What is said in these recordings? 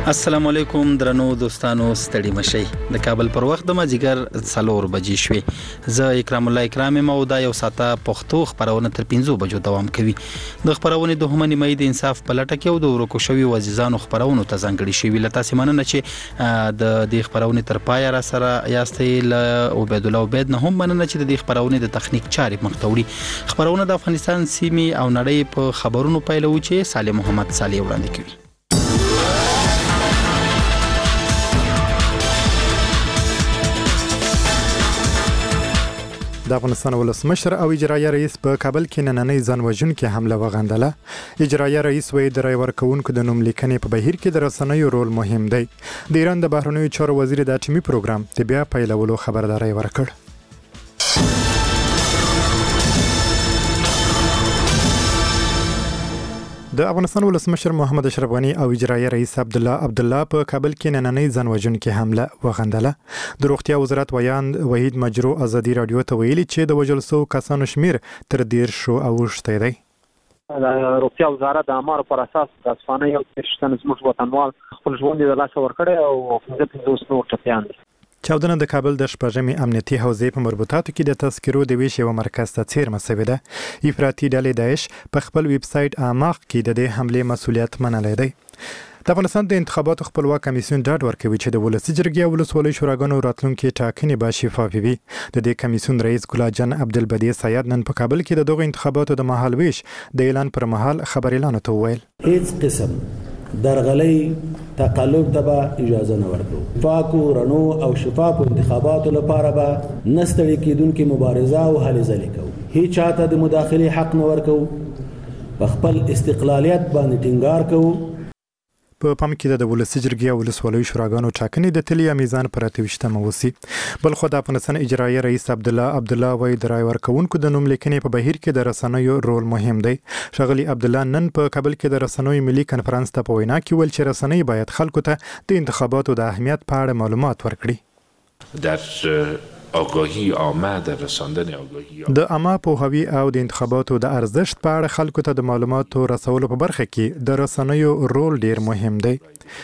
السلام علیکم درنو دوستانو ستړي مشي د کابل پر وخت د مازیګر 4 بجې شوې زه اکرام الله اکرامي مودا یو ساته پښتو خبرونه تر 5 بجو دوام کوي د خبرونه د همني مې د انصاف په لټه کې او د ورکو شوی وزیزانو خبرونه ته ځانګړي شوی لته سیمانه چې د دې خبرونه تر پای را سره یاستې ل عبید الله عبید نه هم مننه چې د دې خبرونه د تخنیک چارې مختوري خبرونه د افغانستان سیمي او نړۍ په خبرونو پیلو چې صالح محمد صالح وړاندې کوي د افغانستان ولسمشر او اجرایه رئیس په کابل کې نننۍ ځانوژونکې حمله وغندله اجرایه رئیس وایي د رای ورکوونکو د نوم لیکنې په بهیر کې د رسنیو رول مهم دی د ایران د بهرنیو چارو وزیر د اټومي پروګرام د بیا پیلولو خبرداری ورکړ د افغانستان ولسمشر محمد اشرف غنی او اجرایه رئیس عبدالله په کابل کې نننۍ ځانوژونکې حمله وغندله د روغتیا وزارت وحید مجرو ازادي رادیو ته ویلي چې د وژل شوو کسانو شمیر تر 10 اوښتی دی د روغتیا وزارت د امر پر اساس د اسفانه یو تشتن زموږ وطنوال خپل ژوند د لاس ورکړي او 15 نور ټپيان چاودنه د کابل د شپږمې امنیتي حوزې په مربوطاتو کې د تذکرو د ویش یو مرکز ته څیرمه شوې ده افراطي ډلې داعش په خپل ویب سټ اماق کې د دې حمله مسولیت منلی دی د افغانستان د انتخاباتو خپلواک کمیسیون ډاډ ورکوي چې د ولسي جرګې او ولسوالۍ شوراګانو راتلونکي ټاکنې به شفافې وي د دې کمیسیون رئیس ګلاد جان عبدالبدی سید نن په کابل کې د دغه انتخاباتو د مهال ویش د اعلان پر مهال خبر اعلان ته وویل هیڅ قسم درغلي تقلب ته به اجازه نه ورکړو پاکو رڼو او شفافو انتخاباتو لپاره به نستړي کېدونکې مبارزه او هلې ځلې کوو هیڅ چاته د مداخلې حق نه ورکوو په خپل استقلالیت باندې ټینګار کوو په پام کې د ولسي جرګې او ولسوالۍ شوراګانو ټاکنې د تلیا میزان پر 28 وسی بل خو د افغانستان اجرایه رئیس عبدالله وای د رای ورکوونکو د نوم لیکنې په بهیر کې د رسنیو رول مهم دی شغلی عبدالله نن په کابل کې د رسنیو ملي کانفرنس ته په وینا کې ول چې رسنۍ باید خلکو ته د انتخاباتو د اهمیت په اړه معلومات ورکړي در آگاهی آمد رساندن آگاهی د عامه پوهاوی او د انتخاباتو د ارزښت په اړه خلکو ته د معلوماتو رسولو په برخه کې د رسنیو رول ډیر مهم دی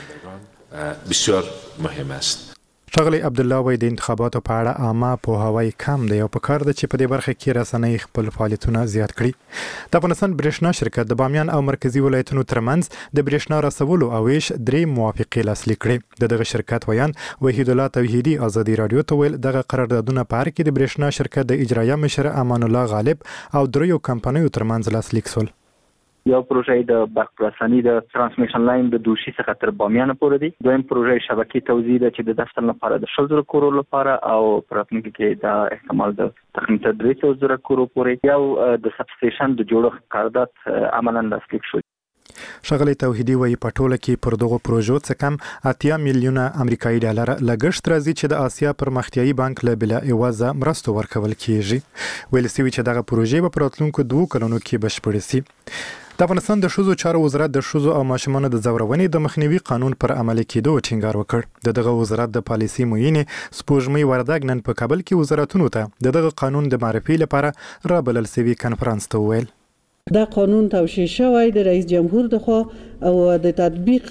بسیار مهم است شغلی عبدالله وای د انتخاباتو په اړه عامه پوهاوی کم دی او په کار ده چې په دې برخه کې رسنۍ خپل فعالیتونه زیات کړي د افغانستان برېښنا شرکت د بامیان او مرکزی ولایتونو ترمنځ د برېښنا رسولو او ویش 3 موافقې لاسلیک کړې دغه شرکت ویان وحید الله توحیدی ازادي رادیو ته ویل دغه قراردادونه په اړه کې د برېښنا شرکت د اجرایه مشر امان الله غالب او دریو کمپنیو ترمنځ لاسلیک شول یو پروژه د برق رساني د ترانسمیشن لاین د دوشي څخه تر بامیان پورې دی دویم پروژه شبکې توزیع ده چې د دفتر لپاره د 100,000 کورو لپاره او پراتنیک کې د احتمال د تخنیک 300,000 کورو پورې یو د سب سټیشن د جوړښت قرارداد عملاً لاسلیک شو شغلی توحیدی وایي په ټوله کې پر دغه پروژو څخه کم 8 میلیونه امریکایي ډالر لګښت راځي چې د آسیا پرمختیایي بانک له بلا ایوازه مرستو ورکول کیږي ویل شوی چې دغه پروژې په راتلونکو 2 کلونو کې بشپړې شي د افغانستان د ښځو چارو وزارت د ښځو او ماشومانو د ځورونې د مخنیوي قانون پر عملي کېدو ټینګار وکړ دغه وزارت د پالیسي معینې سپوږمۍ وردګ نن په کابل کې وزارتونو ته دغه قانون د معرفي لپاره رابلل شوی کانفرنس ته ویل دا قانون توشیح شوی د رئیس جمهور دخوا او د تطبیق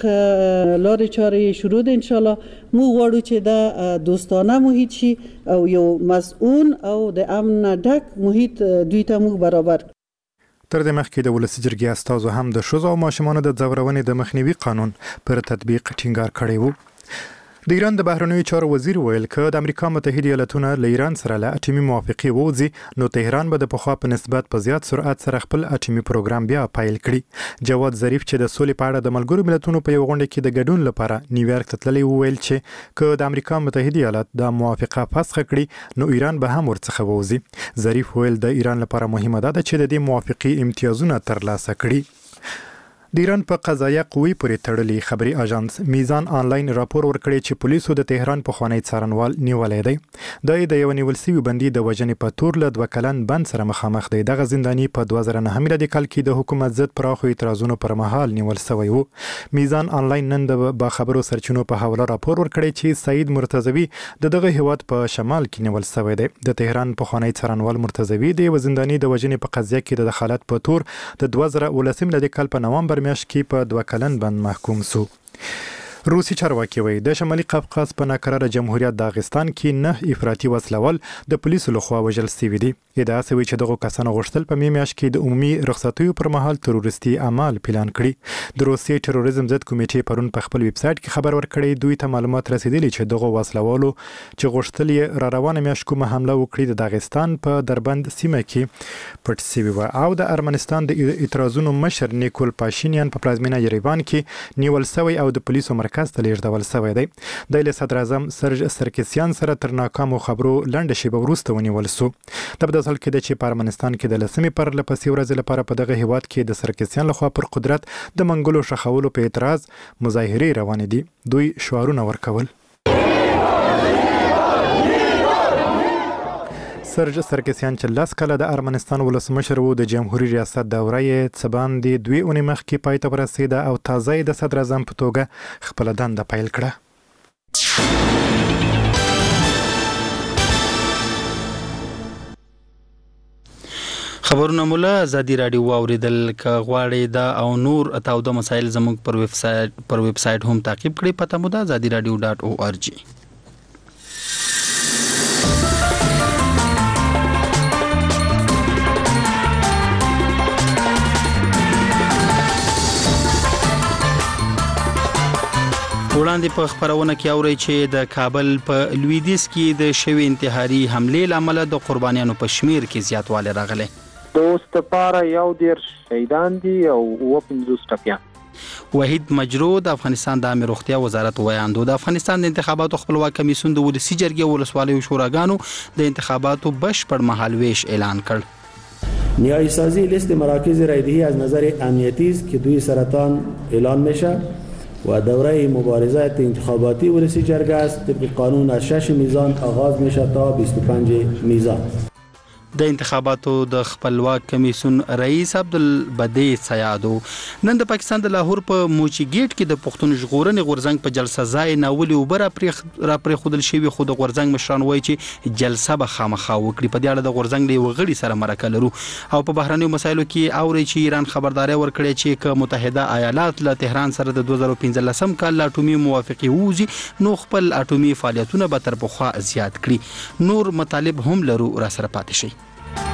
لارې چارې شروع ده ان شاء الله مو غواړو چې دا دوستانه محیط شي او یو مسؤل او د امن ډک محیط دوی ته مو برابر تر دې مخکې د ولسي جرګې استازو هم د ښځو او ماشومانو د ځورونې د مخنیوي قانون پر تطبیق ټینګار کړی وو د ایران د بهرنیو چارو وزیر ویل چې د امریکا متحده ایالاتونو له ایران سره له اټومي موافقه ووځي نو تهران به د پخوا په نسبت په زیات سرعت سره خپل اټومي پروګرام بیا پیل کړي جواد ظریف چې د سولې په اړه د ملګرو ملتونو په یو غونډه کې د ګډون لپاره نیویارک ته تللی ویل چې که د امریکا متحده ایالات د موافقه فسخ کړي نو ایران به هم ورڅخه ووځي ظریف ویل د ایران لپاره مهمه ده چې د دې موافقه امتیازونه ترلاسه کړي د ایران په قضایه قوې پورې تړلي خبري اژانس میزان آنلاین راپور ورکړی چې پولیسو د تهران په خوانی څارنوال نیولای دی د یو نیول سوي بندي د وژنې په تور له 2 کلن بند سره مخامخ دی دغه زنداني په 2009 میلادي کال کې د حکومت ضد پراخو اعتراضونو پر مهال نیول شوی وو میزان آنلاین نن د با خبرو سرچینو په حواله راپور ورکړی چې سعید مرتضوی دغه هیواد په شمال کې نیول شوی دی د تهران په خوانی څارنوال مرتضوی د زنداني د وژنې په قضیه کې د دخالت په تور د 2019 میلادي کال په نوامبر میاشت کې په 2 کلن بند محکوم شو روسي چارواکي وایي د شمالي قفقاز په ناکراره جمهوریت داغستان کې 9 افراطي وسلوال د پولیسو لخوا وژل شوي دي. ادعا شوې چې دغه کسانو غوښتل په میاشت کې د عمومي رخصتیو پر مهال تروریستي اعمال پلان کړي. د روسي تروریزم ضد کمیټې پرون په خپل ویب سایټ کې خبر ورکړی دوی ته معلومات رسیدلي چې دغه وسلوالو چې غوښتل یې را روانه میاشت کومه حمله وکړي د داغستان په دربند سیمه کې پټ شوي و. او د ارمنستان د اعتراضونو مشر نیکول پاشینیان په پلازمینه یریوان کې نیول شوی او د پولیسو مرکز ته لیږدول شوی دی. د صدر اعظم سرج سرکسیان سره تر ناکامو خبرو لنډه شیبه وروسته ونیول شو. د بدل کې د چې په ارمنستان کې د لسمې پر لپسې ورځ لپاره په دغه هیواد کې د سرکسیان لخوا پر قدرت د منګولو شخولو په اعتراض مظاهرې روانې دي. دوی شعارونه ورکول. سرج سرکسیان چې 10 کاله د ارمنستان ولسمشر وو د جمهوریت ریاست دوره یې څه باندې 2 اونۍ مخکې پای ته ورسېده او تازه د صدر اعظم په توګه خپله دنده پیل کړه. خبرونه مولا ازادي رادیو واوریدل ک غواړي دا او نور اتاوده مسایل زموږ پر ویب سټ هم تعقیب کړئ. پته مو ده azadiradio.org. وړاندې په خبرونه کې اوري چې د کابل په لویدیس کې د شوی انتحاري حمله لامل د قربانیانو په شمیر کې زیاتوالی راغلی. د اوس لپاره 11 شهیدان دي او 50 ټپیان. وحید مجرو د افغانستان د عامه روغتیا وزارت ویاندو د افغانستان د انتخاباتو خپلواک کمیسیون د ولسی جرګې ولسوالیو شوراګانو د انتخاباتو بشپړ مهالویش اعلان کړ. نیایی سازی لیست مراکز رایدهی از نظر امنیتی است که 2 سرطان اعلان میشه و دوره مبارزات انتخاباتی ولسی جرگه است. طبق قانون از 6 میزان آغاز میشه تا 25 میزان. د انتخاباتو د خپلواک کمیسیون رئیس عبدالبدی سیادو نن د پاکستان د لاهور په موچی گیټ کې د پښتون ژغورنې غورځنګ په جلسه ځای ناولي وبره پرې خودل شوی خو د غورځنګ مشران وایي چې جلسه به خامخا وکړي. په دې اړه د غورځنګ له وغړي سره مرکه لرو او په بهرنیو مسایلو کې اوري چې ایران خبرداري ورکړي چې ک متحده ایالات له تهران سره د 2015 کال اټومي موافقه ووزي نو خپل اټومي فعالیتونه به تر پخوا زیات کړي. نور مطالب هم لرو را سره پاتې شي.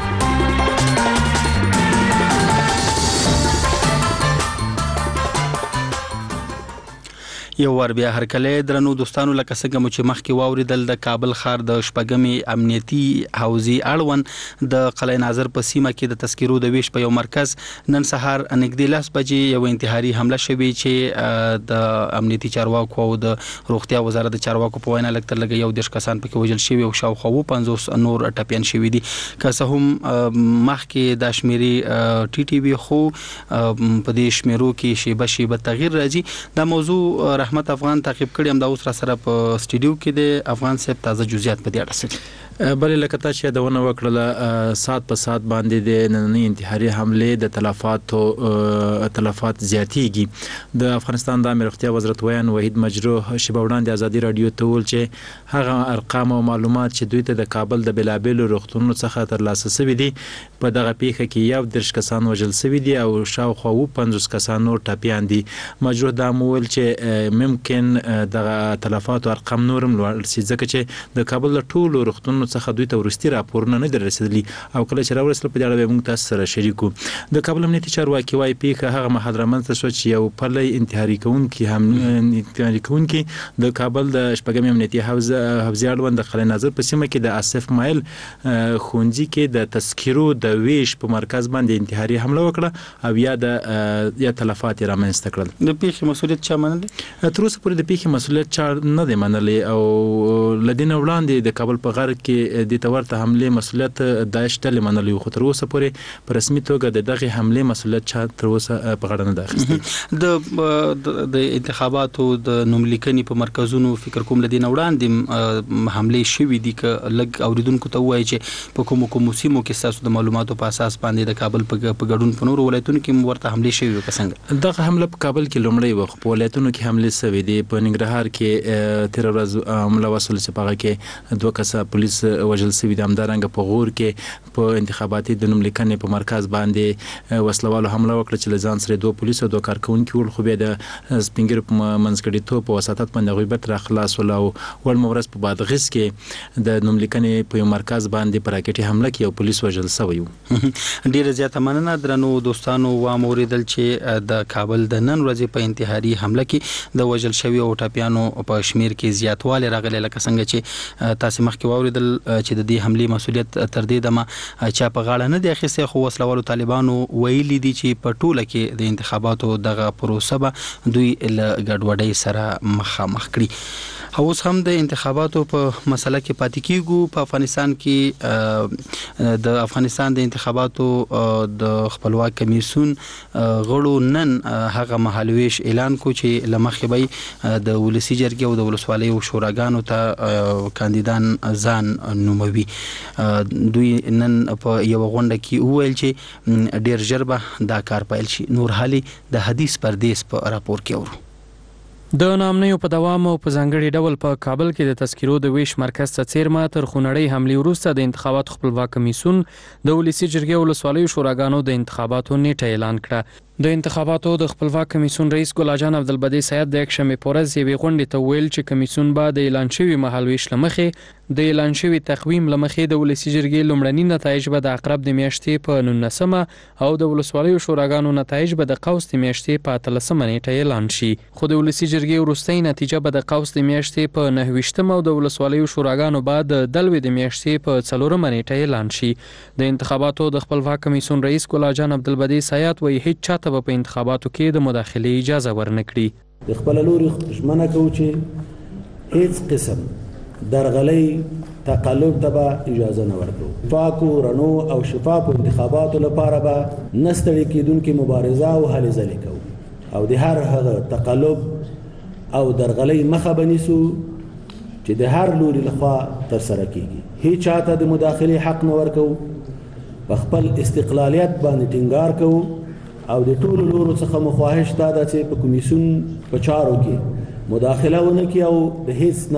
یو ور بیا هر کله درنو دوستانو لکه څنګه مو چې مخکې واوریدل د کابل ښار د شپږمې امنیتي حوزې اړوند د قلعه ناظر په سیمه کې د تذکرو د ویش په یو مرکز نن سهار نږدې 10 بجې یو انتحاري حمله شوې چې د امنیتي چارواکو او د روغتیا وزارت د چارواکو په وینا لکه لږ یو 10 کسان پکې وژل شوي او شاوخوا 50 نور ټپیان شوي دي. که څه هم مخکې د شمیري ټي ټي وی خو په دې شمیرو کې شیبه تغییر راځي. دا موضوع رحمت افغان تعقیب کړی هم دا اوس را سره په سټډیو کې د افغان صاحب تازه جزئیات په دې اړه سره بلې لکه تا چې دونه وکړله سات په سات باندې د نننۍ انتحاري حمله د تلفات زیاتېږي. د افغانستان د عامه روغتیا وزارت ویان وحید مجرو شیبه وړاندې ازادي رادیو ته ویل چې هغه ارقام او معلومات چې دوی ته د کابل د بلابلو روغتونونو څخه ترلاسه شوي دي په دغه پیښه کې 11 کسان وژل شوي دي او شاوخوا 50 کسان نور ټپیان دي. مجرو دا ویل چې ممکن دغه تلفات او ارقام نورم لوړ شي ځکه چې د کابل ټولو روغتونونو څخه دوی ته ورستي راپورونه نه دررسېدلي او کله چې راورسېدل په دې اړه به موږ تاسو سره شریکو. د کابل امنیتي چارواکي وايي پیښه هغه مهال رامنځته شوه چې یو پلی انتحاري کوونکي د کابل د شپږمې امنیتي حوزې اړوند د قلعه ناظر په سیمه کې د آصف مایل ښوونځي کې د تذکرو د ویش په مرکز باندې انتحاري حمله وکړه او یا تلفات یې رامنځته کړل. د پیښې مسؤلیت چا منلی؟ تر اوسه پورې د پیښې مسؤلیت چا نه دی منلی او له دې نه وړاندې د کابل په غرب کې د تورته حمله مسؤلیت داعش ډلې منلی خو تر اوسه پورې په رسمي توګه د دغه حمله مسؤلیت چا تر اوسه په غاړه نه ده اخیستې. د انتخاباتو د نوملیکنې په مرکزونو فکر کوم لدی نه وړاندې حمله شوې دي ک لګ اوریدونکو ته وایي چې په کوم سیمو کې تاسو د معلوماتو په اساس باندې د کابل په ګډون په نور ولایتونو کې ورته حمله شوې وکړه. دغه حمله په کابل کې لومړی وخت په ولایتونو کې حمله شوې دي. په ننګرهار کې تیر ورځ حمله وسول چې په هغه کې 2 کسه پولیس وژل شوي دي. همدارنګه په غور کې په انتخاباتي د نوم لیکنې په مرکز باندې وسلوالو حمله وکړه چې له ځان سره 2 پولیس او 2 کارکونکي ول، خو بیا د سپینګر په منځګړیتوب په وساتت باندې هغوی بیرته راخلاص ول. او وړمه ورځ په بادغیس کې د نوم لیکنې په یو مرکز باندې په راکټي حمله کې یو پولیس وژل شوی و. ډیره زیاته مننه درنو دوستانو. واوریدل چې د کابل د نن ورځې په انتحاري حمله کې د وژل شوی او ټاپیانو په شمیر کې زیاتوالی راغلی، لکه څنګه چې تاسو مخکې واوریدل چې د دې حملې مسؤلیت تر دې دمه چا په غاړه نه دی اخیستی، خو وسلوالو طالبانو ویلي دي چې په ټوله کې د انتخاباتو دغه پروسه به دوی له ګډوډۍ سره مخامخ کړي. اوس هم د انتخاباتو په مسله کې پاتې کیږو. په افغانستان کې د افغانستان د انتخاباتو د خپلواک کمیسیون غړو نن هغه مهالویش اعلان کو چې لمخې به د ولسی جرګې او د ولسوالۍ او شوراګانو ته کاندیدان ځان نوموي. دوی نن په یو غونډه کې وویل چې ډیر ژر به دا کار پیل شي. نور حالي د حدیث پردیس په راپور کې اورو. د نامنیو په دوام او په ځانګړي ډول په کابل کې د تذکیرو د ویش مرکز ته څیرمه تر خونړۍ حملې وروسته د انتخاباتو خپلواک کمیسیون د ولسی جرګې او ولسوالیو شوراګانو د انتخاباتو نیټه اعلان کړه. د انتخاباتو د خپلواک کمیسیون رئیس ګلاجان عبدالبدی سید د یکشنبې په ورځ یوې غونډې ته ویل چې کمیسیون به د اعلان شوي مهالویش له مخې د اعلان شوي تقویم له مخې د ولسی جرګې لومړني نتایج به د عقرب د میاشتې په 19مه او د ولسوالیو شوراګانو نتایج به د قوس د میاشتې په 13مه نیټه اعلان شي. خو د ولسی جرګې وروستۍ نتیجه به د قوس د میاشتې په 29مه او د ولسوالیو شوراګانو به د دلوي د میاشتې په 4مه نیټه اعلان شي. د انتخاباتو د خپلواک کمیسیون رئیس ګلاجان عبدالبدی سید وایي هیڅ چاته په انتخاباتو کې د مداخلې اجازه ورنکړي. د خپل لوري ژمنه کوو چې هیڅ قسم درغلۍ تقلب ته به اجازه نه ورکوو. پاکو رڼو او شفافو انتخاباتو لپاره به نه ستړي کیدونکې مبارزه او هلې ځلې کوو او د هر هغه تقلب او درغلۍ مخه به نیسو چې د هر لوري لخوا ترسره کیږي. هیڅ چاته د مداخلې حق نه ورکوو. په خپل استقلالیت باندې ټینګار کوو او د ټولو لورو څخه مخواهش دا ده چې په کمیسیون په چارو کې مداخله ونه کړي او د هیڅ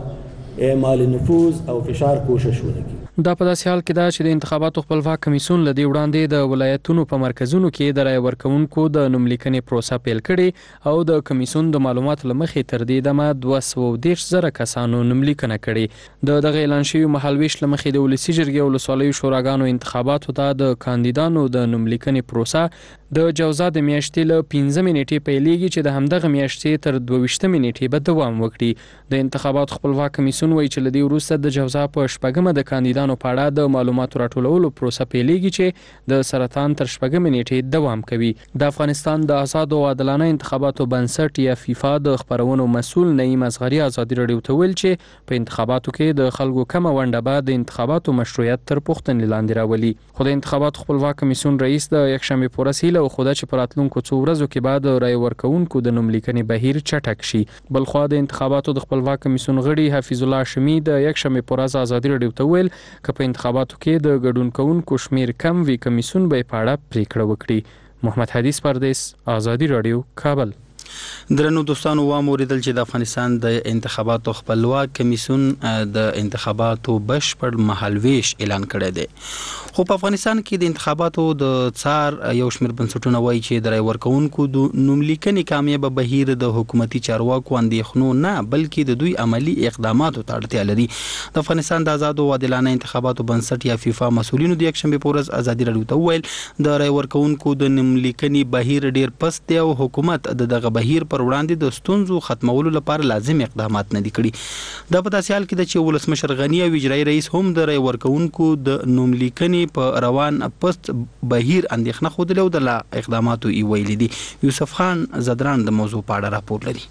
نوع اعمال نفوذ او فشار کوشش ونه کړي. دا په داسې حال کې ده چې د انتخاباتو خپلواک کمیسیون له دې وړاندې د ولایتونو په مرکزونو کې د رای ورکوونکو د نوم لیکنې پروسه پیل کړې او د کمیسیون د معلوماتو له مخې تر دې دمه 230,000 کسانو نوم لیکنه کړې. د دغه اعلان شوي مهالویش له مخې د ولسی جرګې او ولسوالیو شوراګانو انتخاباتو ته د کاندیدانو د نوم لیکنې پروسه د جوزا د میاشتې له 15 نیټې پیلېږي چې د همدغه میاشتې تر 22 نیټې به دوام وکړي. د انتخاباتو خپلواک کمیسیون وایي چې له دې وروسته د جوزا په شپږمه د کاندیدانو په اړه د معلوماتو راټولولو پروسه پیلېږي چې د سرطان تر شپږمې نیټې دوام کوي. د افغانستان د آزاد او عادلانه انتخاباتو بنسټ یا فیفا د خپرونو مسؤل نعیم اصغري ازادي راډیو ته ویل چې په انتخاباتو کې د خلکو کمه ونډه به د انتخاباتو مشروعیت تر پوښتنې لاندې راولي. خو د انتخاباتو خپلواک کمیسیون رئیس د یکشنبې په ورځ هیله وښوده چې په راتلونکو څو ورځو کې به د رای ورکوونکو د نوم لیکنې بهیر چټک شي. بلخوا د انتخاباتو د خپلواک کمیسیون غړي حفیظ الله هاشمي د یکشنبې په ورځ ازادي راډیو ته ویل چې په انتخاباتو کې د ګډون کوونکو شمیر کم وي کمیسیون به په اړه پریکړه وکړي. محمد حدیث پردیس، ازادي راډیو، کابل. درنو دوستانو واوریدل چې د افغانستان د انتخاباتو خپلواک کمیسیون د انتخاباتو بشپړ مهالویش اعلان کړی دی. خو په افغانستان کې د انتخاباتو د څار یو شمېر بنسټونه وایي چې د رای ورکوونکو د نوم لیکنې کامیابه بهیر د حکومتي چارواکو اندېښنو نه بلکې د دوی عملی اقداماتو ته اړتیا لري. د افغانستان د آزاد او عادلانه انتخاباتو بنسټ یا فیفا مسؤلینو د یکشنبې په ورځ ازادي راډیو ته وویل د رای ورکوونکو د نوم لیکنې بهیر ډیر پست دی او حکومت دغه بهیر پر وړاندې د ستونزو ختمولو لپاره لازم اقدامات نه دي کړي. دا په داسې حال کې ده چې ولسمشر غني او اجرایي رئیس هم د رای ورکوونکو د نوم لیکنې په روان پست بهیر اندېښنه خوده او د اقداماتو ای ویلي دي. یوسف خان زدران د موضوع په اړه راپور لري.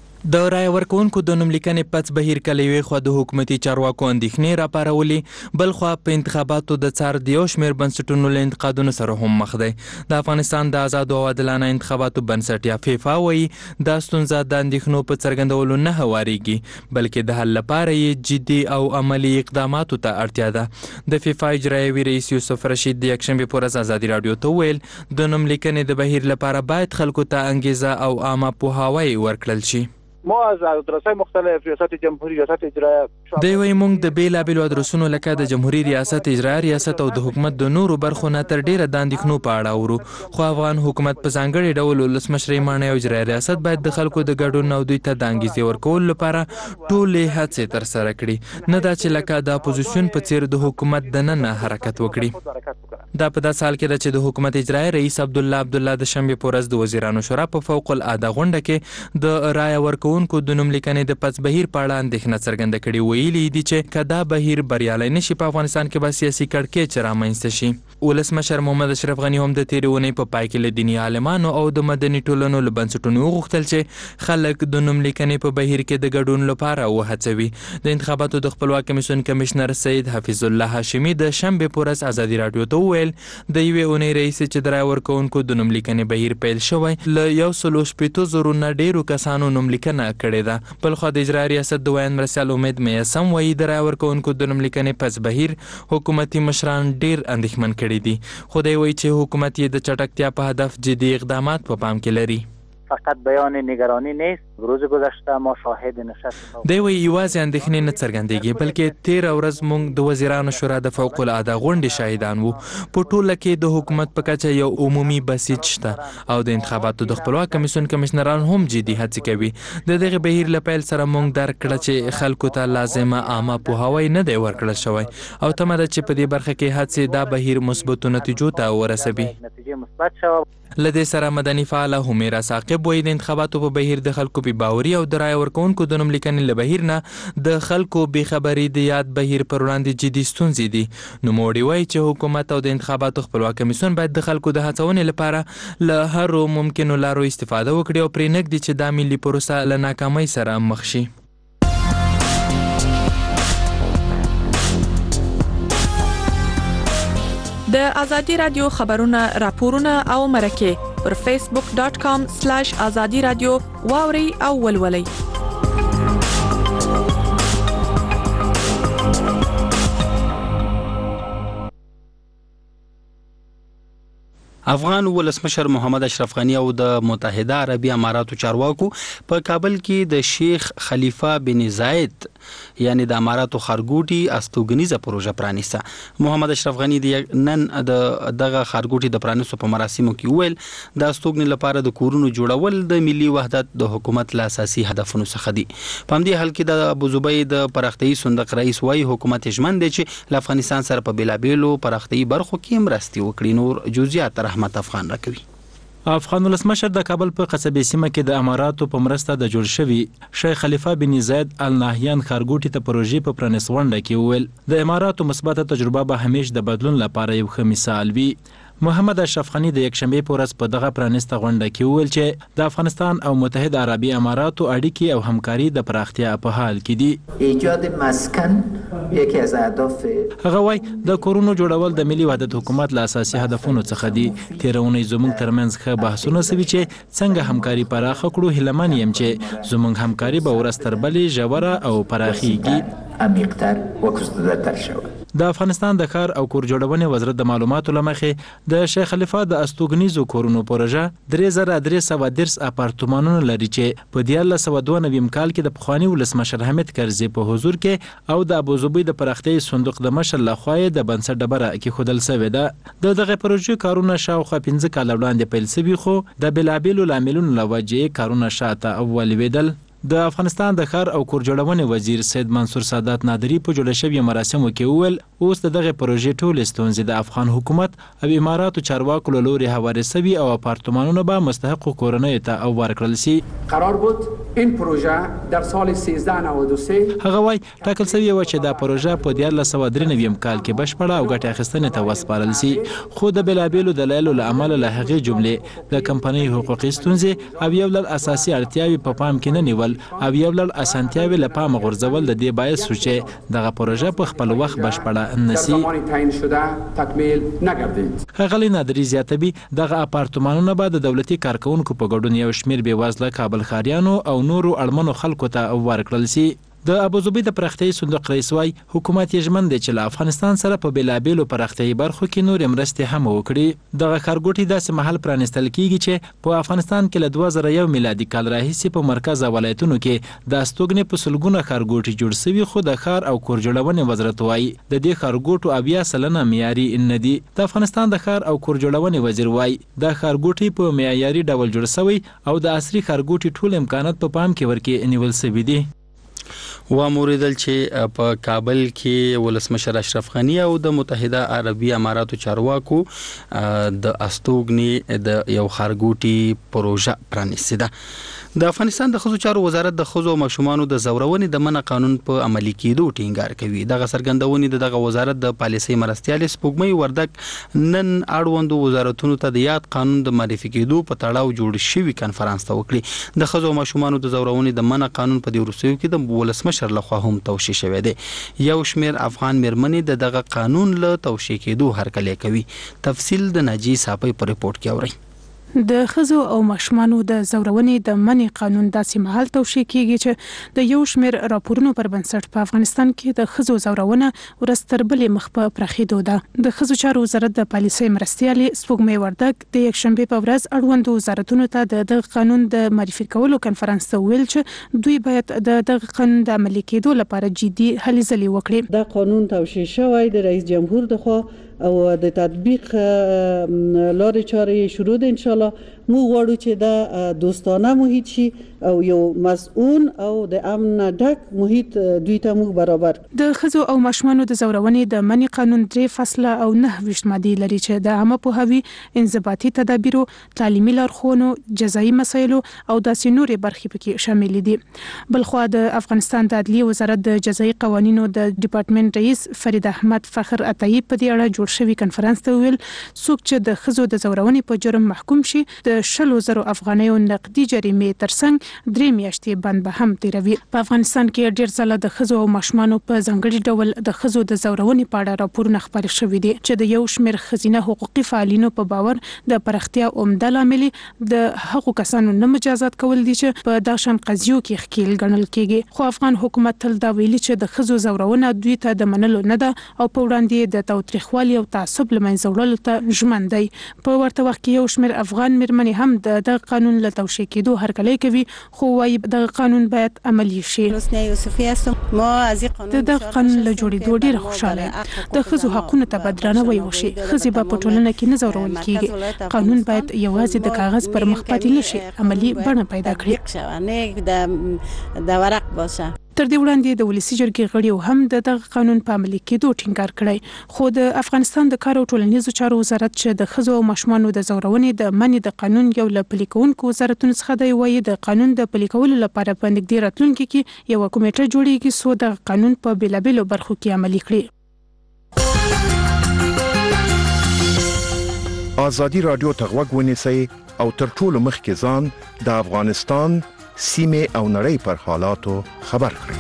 د رای ورکوونکو د نوم لیکنې پس بهیر کله یوې خوا د حکومتي چارواکو اندېښنې راپارولې، بل خوا په انتخاباتو د څار د یو شمېر بنسټونو له انتقادونو سره هم مخ دی. د افغانستان د آزاد او عادلانه انتخاباتو بنسټ یا فیفا وایي دا ستونزه د اندېښنو په څرګندولو نه هوارېږي بلکې د حل لپاره یې جدي او عملي اقداماتو ته اړتیا ده. د فیفا اجرایوي رئیس یوسف رشید د یکشنبې په ورځ ازادي راډیو ته ویل د نوم لیکنې د بهیر لپاره باید خلکو ته انګیزه او عامه پوهاوی ورکړل شي. ما از ادرس‌های مختلف ریاست جمهوری، ریاست اجرایه دی وی مونږ د بیلابیلو ادرسونو لکه د جمهوریت ریاست، اجرایه ریاست او د حکومت د نورو برخو نه تر ډیره د اندېښنو په اړه اورو. خو افغان حکومت په ځانګړي ډول ولسمشر ماڼۍ او اجرایه ریاست باید د خلکو د ګډون او دوی ته د انګېزې ورکولو لپاره ټولې هڅې ترسره کړي، نه دا چې لکه د اپوزیسیون په څیر د حکومت دننه حرکت وکړي. دا په داسې حال کې ده چې د حکومت اجرایه رئیس عبدالله د شنبې په ورځ د وزیرانو شورا په فوق العاده غونډه کې د رایه ورکوونکو د نوم لیکنې د پس بهیر په اړه اندېښنه څرګنده کړې. ویلي دي چې که دا بهیر بریالی نشي په افغانستان کې به سیاسي کړکېچ رامنځته شي. ولسمشر محمد اشرف غني هم د تېرې اونۍ په پای کې له دیني عالمانو او د مدني ټولنو له بنسټونو وغوښتل چې خلک د نوم لیکنې په بهیر کې د ګډون لپاره وهڅوي. د انتخاباتو د خپلواک کمیسیون کمشنر سید حفیظ الله هاشمي د شنبې په ورځ ازادي راډیو ته وویل د یوې اونۍ راهیسې چې د رایه ورکوونکو د نوم لیکنې بهیر پیل شوی، له 160,000 نه ډېرو کسانو نوم لیکنه کړې ده. بلخوا د اجرایه ریاست د ویاند مرسیال امید میسم وایي د رایه ورکوونکو د نوم لیکنې پس بهیر حکومتي مشران ډېر اندېښمن کړي دي. خو دی وایي چې حکومت یې د چټکتیا په هدف جدي اقدامات په پام کې لري. فقط بیان نگرانی نیست. روز گذشته ما شاهد نشست دی وایي یوازې اندېښنې نه څرګندېږي، بلکې تېره ورځ موږ د وزیرانو شورا د فوق العاده غونډې شاهدان وو. په ټوله کې د حکومت په کچه یو عمومي بسیج شته او د انتخاباتو د خپلواک کمیسیون کمشنران هم جدي هڅې کوي. د دغه بهیر له پیل سره موږ درک کړه چې خلکو ته لازمه عامه پوهاوی نه دی ورکړل شوی او تمه ده چې په دې برخه کې هڅې دا بهیر مثبتو نتیجو ته ورسوي. نتیجه مثبت شوه. له دې سره مدني فعاله همیرا ثاقب وایي د انتخاباتو په بهیر د خلکو بې باوري او د رایه ورکوونکو د نوم لیکنې له بهیر نه د خلکو بېخبري د یاد بهیر پر وړاندې جدي ستونزې دي. نوموړي وایي چې حکومت او د انتخاباتو خپلواک کمیسیون باید د خلکو د هڅونې لپاره له هرو ممکنو لارو استفاده وکړي او پرې نږدي چې دا ملي پروسه له ناکامۍ سره مخ شي. د ازادي رادیو خبرونه، راپورونه او مرکې پر facebook.com/azadi radio واوري او ولولئ. افغان ولسمشر محمد اشرف غني او د متحده عربي اماراتو چارواکو په کابل کې د شیخ خلیفہ بن زاید یعنی د اماراتو خارګوټي استوګنیزه پروژه پرانیسته. محمد اشرف غني نن دغه خارګوټي د پرانیسو په مراسمو کې ویل د استوګنې لپاره د کورونو جوړول د ملي وحدت د حکومت له اساسي هدفونو څخه دي. په همدې حال کې د ابوظبي د پراختیايي صندوق رئیس وايي حکومت ژمن دی چې له افغانستان سره په بیلابیلو پراختیايي برخو کې مرستې وکړي. نور جزئیات رحمت افغان راکوي. افغان ولسمشر د کابل په قصبې سیمه کې د اماراتو په مرسته د جوړ شوي شیخ خلیفہ بن زاید ال نهیان خارګوټي ته پروژې په پرانیس غونډه کې وویل د اماراتو مثبته تجربه به همیشه د بدلون لپاره یو ښه مثال وي. محمد اشرف غني د یکشنبې په ورځ په دغه پرانیسته غونډه کې وویل چې د افغانستان او متحده عربي اماراتو اړیکې او همکاري د پراختیا په حال کې دي. ایجاد مسکن یکی از اهداف هغه وایي د کورونو جوړول د ملي وحدت حکومت له اساسي هدفونو څخه دي. تېره اونۍ زموږ ترمنځ ښه بحثونه سوي چې څنګه همکاري پراخه کړو. هیلهمن یم چې زموږ همکاري به ورځ تر بلې ژوره او پراخیږي. عمیق‌تر و گسترده‌تر شود. د افغانستان د ښار او کور جوړونې وزارت د معلوماتو له مخې د شیخ خلیفہ د استوګنیزو کورونو پروژه 3330 اپارتمانونه لري چې په 1992 کال کې د پخوانی ولسمشر حامد کرزي په حضور کې او د ابوظبي د پراختیايي صندوق د مشر لخوا د بنسټ ډبره کې خودل شوې ده. دغه پروژې کارونه شاوخوا 15 کال وړاندې پیل شوي خو د بلابلو لاملونو له وجې کارونه شاته اولویدل. د افغانستان د ښار او کور جوړونې وزیر سید منصور سادات نادری په جوړ شوي مراسمو کې وویل اوس دغه پروژې ټولې ستونزې د افغان حکومت او اماراتو چارواکو له لوري هوارې شوي او اپارتمانونه به مستحقو کورنیو ته ورکړل شي. قرار بود این پروژه در سال 1393 هغه وایي ټاکل شوی و چې دا پروژه په 1993 کال کې بشپړه او ګټه اخیستنې ته وسپارل شي، خو د بلابلو دلایلو له امله له هغې جملې د کمپنۍ حقوقي ستونزې او یو لړ اساسي اړتیاوې په پام کې نه نیول او یو لړ اسانتیاوې له پامه غورځول د دې باعث شو چې دغه پروژه په خپل وخت بشپړه نشي. ښاغلی نادري زیاتوي دغه اپارتمانونه به د دولتي کارکوونکو په ګډون یو شمېر بېوزله کابل ښاریانو او نورو اړمنو خلکو ته ورکړل شي. د ابوظبي د پراختیایي صندوق رئیس وايي حکومت یې ژمن دی چې له افغانستان سره په بېلابېلو پراختیایي برخو کې نورې مرستې هم وکړي. دغه ښارګوټي داسې مهال پرانیستل کیږي چې په افغانستان کې له 2001 میلادي کال راهیسې په مرکز او ولایتونو کې د استوګنې په سلګونه ښارګوټي جوړ سوي، خو د ښار او کور جوړونې وزارت وايي د دې ښارګوټو 80% معیاري نه دي. د افغانستان د ښار او کور جوړونې وزیر وايي دا ښارګوټي په معیاري ډول جوړ سوي او د عصري ښارګوټي ټول امکانات په پام کې ورکې نیول سوي دي. واموریدل چې په کابل کې ولسمشر اشرف غنی او د متحده عربي اماراتو چارواکو د استوګنې د یو ښارګوټي پروژه پرانیستې ده. د افغانستان د ښځو چارو وزارت د ښځو او ماشومانو د زورونې د منع قانون په عملي کېدو ټینګار کوي. دغه څرګندونې دغه وزارت د پالیسۍ مرستیال سپوږمۍ وردګ نن اړوندو وزارتونو ته د یاد قانون د معرفي کېدو په تړاو جوړ شوي کنفرانس ته وکړي. د ښځو او ماشومانو د زورونې د منع قانون په دې وروستیو کې د ولسمشر لخوا هم توشیح شوی دی. یو شمېر افغان میرمنې د دغه قانون له توشیح کېدو هرکلی کوي. تفصیل د ناجی صاحب په ریپورت کې اورئ. د ښځو او ماشومانو د زورونې د منع قانون داسې مهال توشیح کیږي چې د یو شمېر راپورونو پر بنسټ په افغانستان کې د ښځو زورونه ورځ تر بلې مخ په پراخېدو ده. د ښځو چارو وزارت د پالیسۍ مرستیالې سپوږمۍ وردګ د یکشنبې په ورځ اړوندو وزارتونو ته د دغه قانون د معرفي کولو کنفرانس ته ویل چې دوی باید د دغه قانون د عملي کېدو لپاره جدي هلې ځلې وکړي. دا قانون توشیح شوی د رئیس جمهور لخوا او د تطبیق لارې چارې شروع ده. ان شاء الله موږ غواړو چې دا دوستانه محیط شي او یو مسؤل او د امن ډک محیط دوی ته موږ برابر. د ښځو او ماشومانو د زورونې د منع قانون 3 فصله او 9 ماده لري چې د عامه پوهاوي، انضباطي تدابیرو، تعلیمي لارښوونو، جزایي مسایلو او داسې نورې برخې پکې شامل دي. بلخوا د افغانستان د عدلیې وزارت د جزایي قوانینو د ډپارټمنټ رئیس فرید احمد فخر عطایی په دې اړه جوړ شوی کنفرانس ته ویل څوک چې د ښځو د زورونې په جرم محکوم شي د 100,000 افغانیو نقدي جریمې ترڅنګ 3 میاشتې بند به هم تیروي. په افغانستان کې ډېر ځله د ښځو او ماشومانو په ځانګړي ډول د ښځو د زورونې په اړه راپورونه خپاره شوي دي چې د یو شمېر ښځینه حقوقي فعالینو په باور د پراختیا عمده لامل د هغو کسانو نه مجازات کول دي چې په دغه شان قضیو کې ښکیل ګڼل کیږي. خو افغان حکومت تل دا ویلي چې د ښځو زورونه دوی ته د منلو نه ده او په وړاندې د تاوتریخوالي او تعصب له منځه وړلو ته ژمن دی. په ورته وخت کې یو شمېر افغان میرمنې هم د دغه قانون له توشیح کېدو هرکلی کوي، خو وايي دغه قانون باید عملي شي. د دغه قانون له جوړېدو ډېره خوشاله یم. د ښځو حقونو ته به درناوی وشي. ښځې به په ټولنه کې نه ځورول کېږي. قانون باید یوازې د کاغذ پر مخ پاتې نه شي، عملي بڼه پیدا کړي. تر دې وړاندې د ولسي جرګې غړیو هم د دغه قانون په عملي کېدو ټینګار کړی، خو د افغانستان د کار او ټولنیزو چارو وزارت چې د ښځو او ماشومانو د زورونې د منع د قانون یو له پلي کوونکو وزارتونو څخه دی، وایي د قانون د پلي کولو لپاره په نږدې راتلونکي کې یوه کمیټه جوړیږي څو دغه قانون په بېلابېلو برخو کې عملي کړي. ازادي راډیو ته غوږ ونیسئ او تر ټولو مخکې ځان د افغانستان سیمه او نړۍ پر حالاتو خبر کړئ.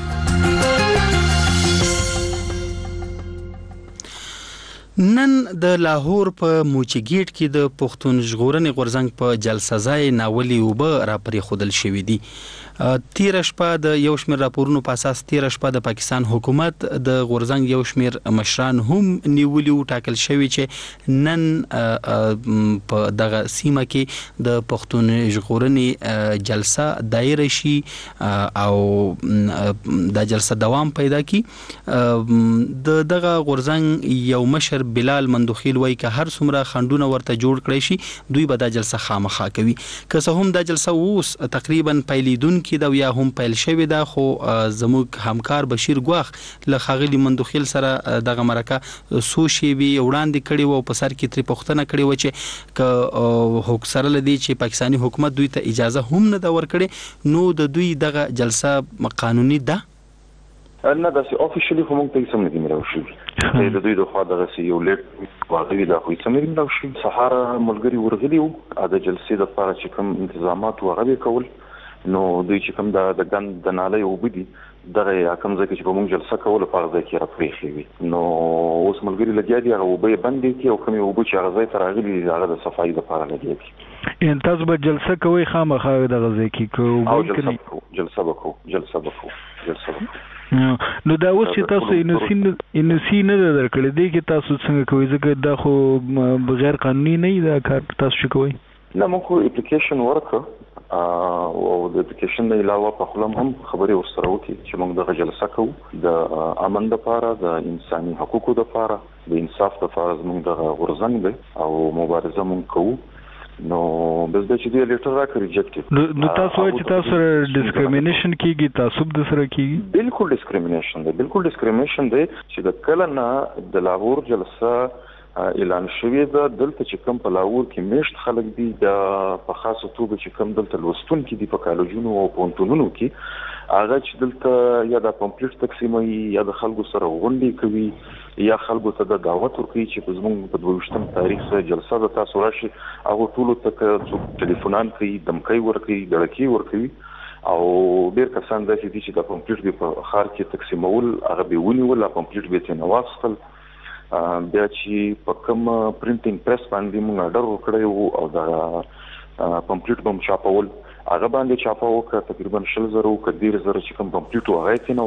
نن د لاهور په موچی ګیټ کې د پښتون ژغورنې غورځنګ په جلسه ځای ناولي اوبه را پرې خودل شوې دي. تیر شپه د یو شمېر راپورونو په اساس تیر شپه د پاکستان حکومت د غورځنګ یو شمېر مشران هم نیولي او ټاکل شوی چې نن په دغه سیمه کې د پښتون ژغورنې جلسه دایره شي او د جلسه دوام پیدا کی. د دغه غورځنګ یو مشر بلال مندوخیل وایي که هر څومره خندونه ورته جوړ کړی شي دوی به دا جلسه خامخا کوي. که څه هم دا جلسه اوس تقریبا پیلیدون کې دا یا هم پیل شوی دا، خو زموږ همکار بشیر ګواخ له ښاغلي مندوخیل سره دغه مرکه څو شیبې وړاندې کړې وه او په سر کې ترې پوښتنه کړې وه چې که سره له دې چې پاکستاني حکومت دوی ته اجازه هم نه ده ورکړې نو د دوی دغه جلسه قانوني ده؟ نه داسې افیشلی خو موږ ته هېڅ هم نه دي ملاو شوي. د دوی د خوا دغسې یو لیټ واغلي لا خو هېڅ هم نه دي ملاو شوي. سهار ملګري ورغلي وو د جلسې دپاره چې کوم انتظامات وو هغه به یې کول، نو دوی چې کوم د ګند د نالۍ اوبه دي دغه کوم ځای چې په موږ جلسه کوله په هغه ځای کې راپریښې وي. نو اوس ملګري لګیا دي هغه اوبه بندې کړي او کومې اوبه چې هغه ځای ته راغلي دي هغه د صفایي لپاره لګیا دي. ان تاسو به جلسه کوئ خامخا دغه ځای کې او جلسه وکړو. نو دا اوس چې تاسو انوسی نه درکړی دی کې تاسو څنګه کوئ ځکه دا خو بغیر قانوني نه دا کار تاسو شو کوئ؟ نه موږ خو اپلیکیشن ورکړو او د اپلیکیشن نه علاوه په خپل هم خبري ورسره وکړي چې موږ دغه جلسه کوو د امن لپاره د انساني حقوقو لپاره د انصاف لپاره موږ دغه غورځنګ دی او مبارزه موږ کوو. نو بس د چې دی لیټر راکړي ریجکټ نو تاسو چې تاسو ډیسکریمینیشن کیږي تعصب د سره کیږي؟ بالکل ډیسکریمینیشن دی چې د کله نه د لاهور جلسه اعلان شوی دا دلته چې کوم په لاهور کې میشت خلک دي د په خاصه توګه چې کوم دلته لوستون کې دي په کالجونو او پونتونونو کې هغه چې دلته یا د کمپلیټ تقسیموي یا د خلکو سره غونډې کوي یا خلکو ته د دعوت ورکوي چې په زموږ په 22م تاریخ سره جلسه د تاسو راشي هغه ټولو ته ټلیفونان کوي دمکۍ ورکوي دړکې ورکوي او ډېر کسان داسې دي چې د کمپلیټ به په ښار کې تقسیمول هغه به ونیول کمپلیټ به څنګه واستل بیا چې په کوم پرینټینګ پریس باندې موږ اډر وکړو او دا کمپلیټ بم چاپول هغه باندې چاپاو که تقریبا 100,000 کډیر زره چې کوم کمپلیټ وغه څنګه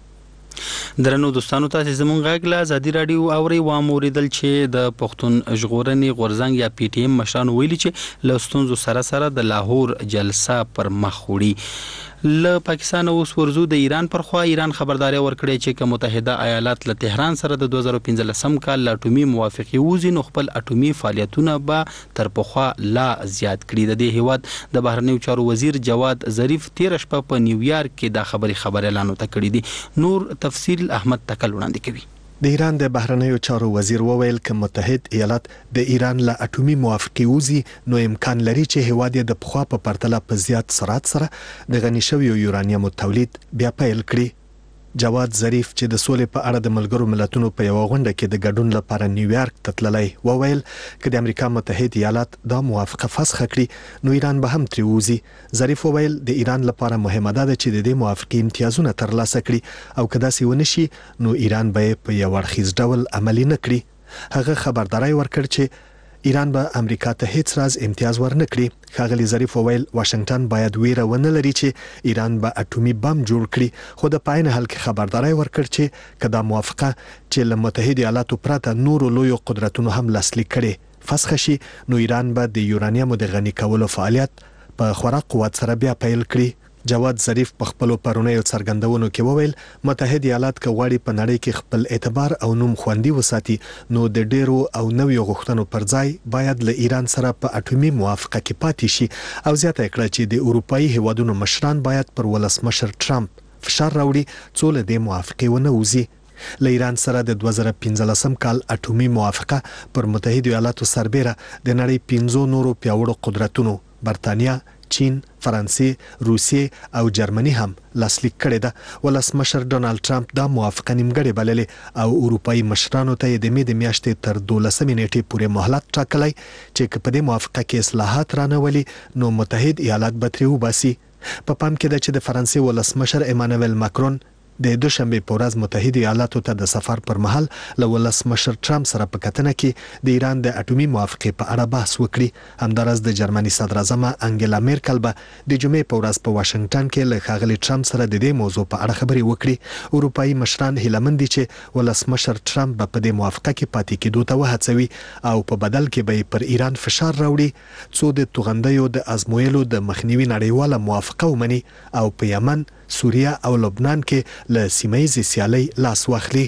واخستل. درنو دوستانو تاسو زموږ غږ له ازادي رادیو اوري و موریدل چې د پښتون ژغورنې غورځنګ یا پی ټی ایم مشران ویلي چې لستونزو سره د لاهور جلسه پر مخ وړي. له پاکستان اوس ورزو د ایران پر خوا ایران خبرداري ورکړې چې متحده ایالات له تهران سره د 2015 کال اټومي موافقه وزي نو خپل اټومي فعالیتونه به تر پخوا لا زیات کړي. د دې هیواد د بهرنیو چارو وزیر جواد ظریف 13 شپه په نیویارک کې دا خبر اعلان وکړی دی. نور تفصیل احمد تکل وړاندې کوي. د ایران د بهرنیو چارو وزیر وویل چې متحد ایالات د ایران له اټومي موافقه وزي نو امکان لري چې هیواد د پخوا په پرتله په زیات سرعت سره د غني شویو یورانیم تولید بیا پیل کړي. جواد ظریف چې د سولې په اړه د ملګرو ملتونو په یو غونډه کې د ګډون لپاره نیویارک ته تللی وویل چې د امریکا متحد ایالات دا موافقه فسخ کړي نو ایران به هم ترې ووځي. ظریف وویل د ایران لپاره مهمه ده چې د دې موافقې امتیازونه ترلاسه کړي او که داسې ونه شي نو ایران به په یو اړخیز ډول عملي نه کړي. هغه خبرداري ورکړ چې ایران به امریکا ته هیڅ راز امتیاز ورنکړي. ښاغلي ظریف وویل واشنگټن باید ویره ونه لري چې ایران به اټومي بم جوړ کړي خو د پاین حل کې خبرداري ورکړ چې کدا موافقه چې له متحده ایالاتو پرته نورو لوی قدرتونو هم لاسلیک کړي فسخ شي نو ایران به د یورانیم د غني کولو فعالیت په خورا قوت سره بیا پیل کړي. جواد ظریف په خپل پرونیو څرګندونو کې وویل متحده ایالات کغواړي په نړۍ کې خپل اعتبار او نوم خوندي وساتي نو د ډیرو او نویو غوښتنو پر ځای باید له ایران سره په اټومي موافقه کې پاتې شي او زیاته کړه چې د اروپאי هیوادونو مشران باید پر ولسمشر ټرمپ فشار راوړي څو له دې موافقه ونه وځي. له ایران سره د 2015 کال اټومي موافقه پر متحده ایالاتو سربېره د نړۍ 15 نورو پیاوړو قدرتونو برتانیا چین، فرانسې، روسیې او جرمني هم لاسلیک کړي ده. ولسمشر ډونالد ټرمپ دا موافقه نیمګړې بللې او اروپאי مشرانو ته د میاشتې تر 12 نیټې پورې مهلت ټاکلی چې په دې موافقه کې اصلاحات رانولي نو متحد ایالات به ترې وباسي. په پام کې ده چې د فرانسې ولسمشر ایمانوئل ماکرون د دوشنبه په ورځ متحده ایالاتو ته د سفر پر مهال له ولسمشر ټرمپ سره په کتنه کې د ایران د اټومي موافقه په اړه بحث وکړي. همدارس د جرمني صدر اعظم انګلا میرکل به د جمعې په ورځ په واشنگټن کې له ښاغلي ټرمپ سره د دې موضوع په اړه خبرې وکړي. اروپאי مشران هیله مند دي چې ولسمشر ټرمپ به په دې موافقه کې پاتې کېدو ته وهڅوي او په بدل کې به پر ایران فشار راوړي څو د توغندیو د ازمویلو د مخنیوي نړیواله موافقه ومني او په یمن، سوریه او لبنان کې له سیمه‌ییزې سیالۍ لاس واخلي.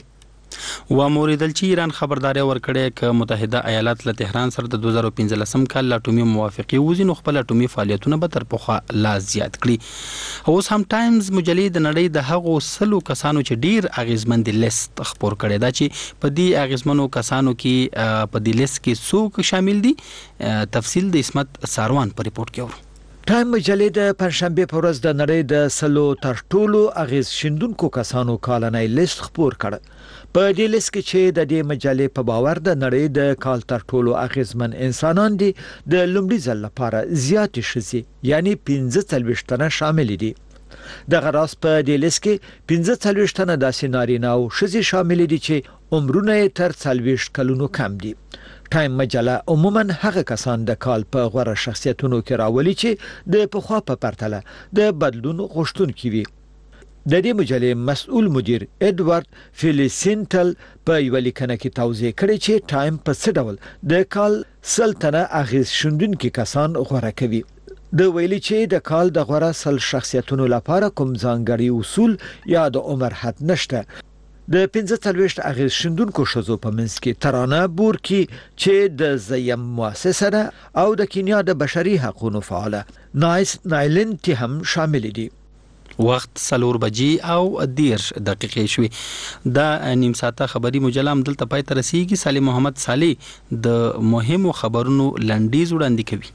و موریدل چې ایران خبرداري ورکړې چې متحده ایالات له تهران سره د 2015 کال اټومي موافقه وزي نو خپل اټومي فعالیتونه به تر پخوا لا زیات کړي. اوس هم ټایمز مجلې د نړۍ د هغو سلو کسانو چې ډیر اغیزمند لیست خبر کړي دا چې په دې اغیزمنو کسانو کې په دې لیست کې څوک شامل دي. تفصیل د اسمت ساروان په ریپورت کې اورو. ټایم مجلې د پنځشنبه په ورځ د نړۍ د سلو تر ټولو اغیز شیندونکو کسانو کالنۍ لیست خبر کړ. په دې لیست کې چې د دې مجلې په باور د نړۍ د کال تر ټولو اغیزمن انسانان دي د لومړي ځل لپاره زیات شزي یعنی 15 تنه شامل دي. دغه راز په دې لیست کې 45 تنه داسې نارینه او ښځې شامل دي چې عمرونه یې تر 40 کلونو کم دي. ټایم مجله عموما هغه کسان د کال په غوره شخصیتونو کې راولي چې د پخوا په پرتله د بدلون غوښتونکي وي. د دې مجلې مسؤل مدیر ادوارد فیلیسینټل په یو لیکنه کې توضیح کړې چې ټایم په څه ډول د کال سلطنه اغیز شوندونکي کسان غوره کوي. د ویلي چې د کال د غوره سل شخصیتونو لپاره کوم ځانګړي اصول یا د عمر حد نشته. د 45 اغیز شوندونکو ښځو په منځ کې ترانه بورکي چې د زیم مؤسسه او د کینیا د بشري حقوقو فعاله نایس نایلنټي هم شامل دي. وخت 4 بجې او 10 دقیقې شوې. دا نیم ساعته خبري مجله هم دلته پای ته رسیږي. سالم محمد صالح د مهمو خبرونو لنډیز وړاندې کوي.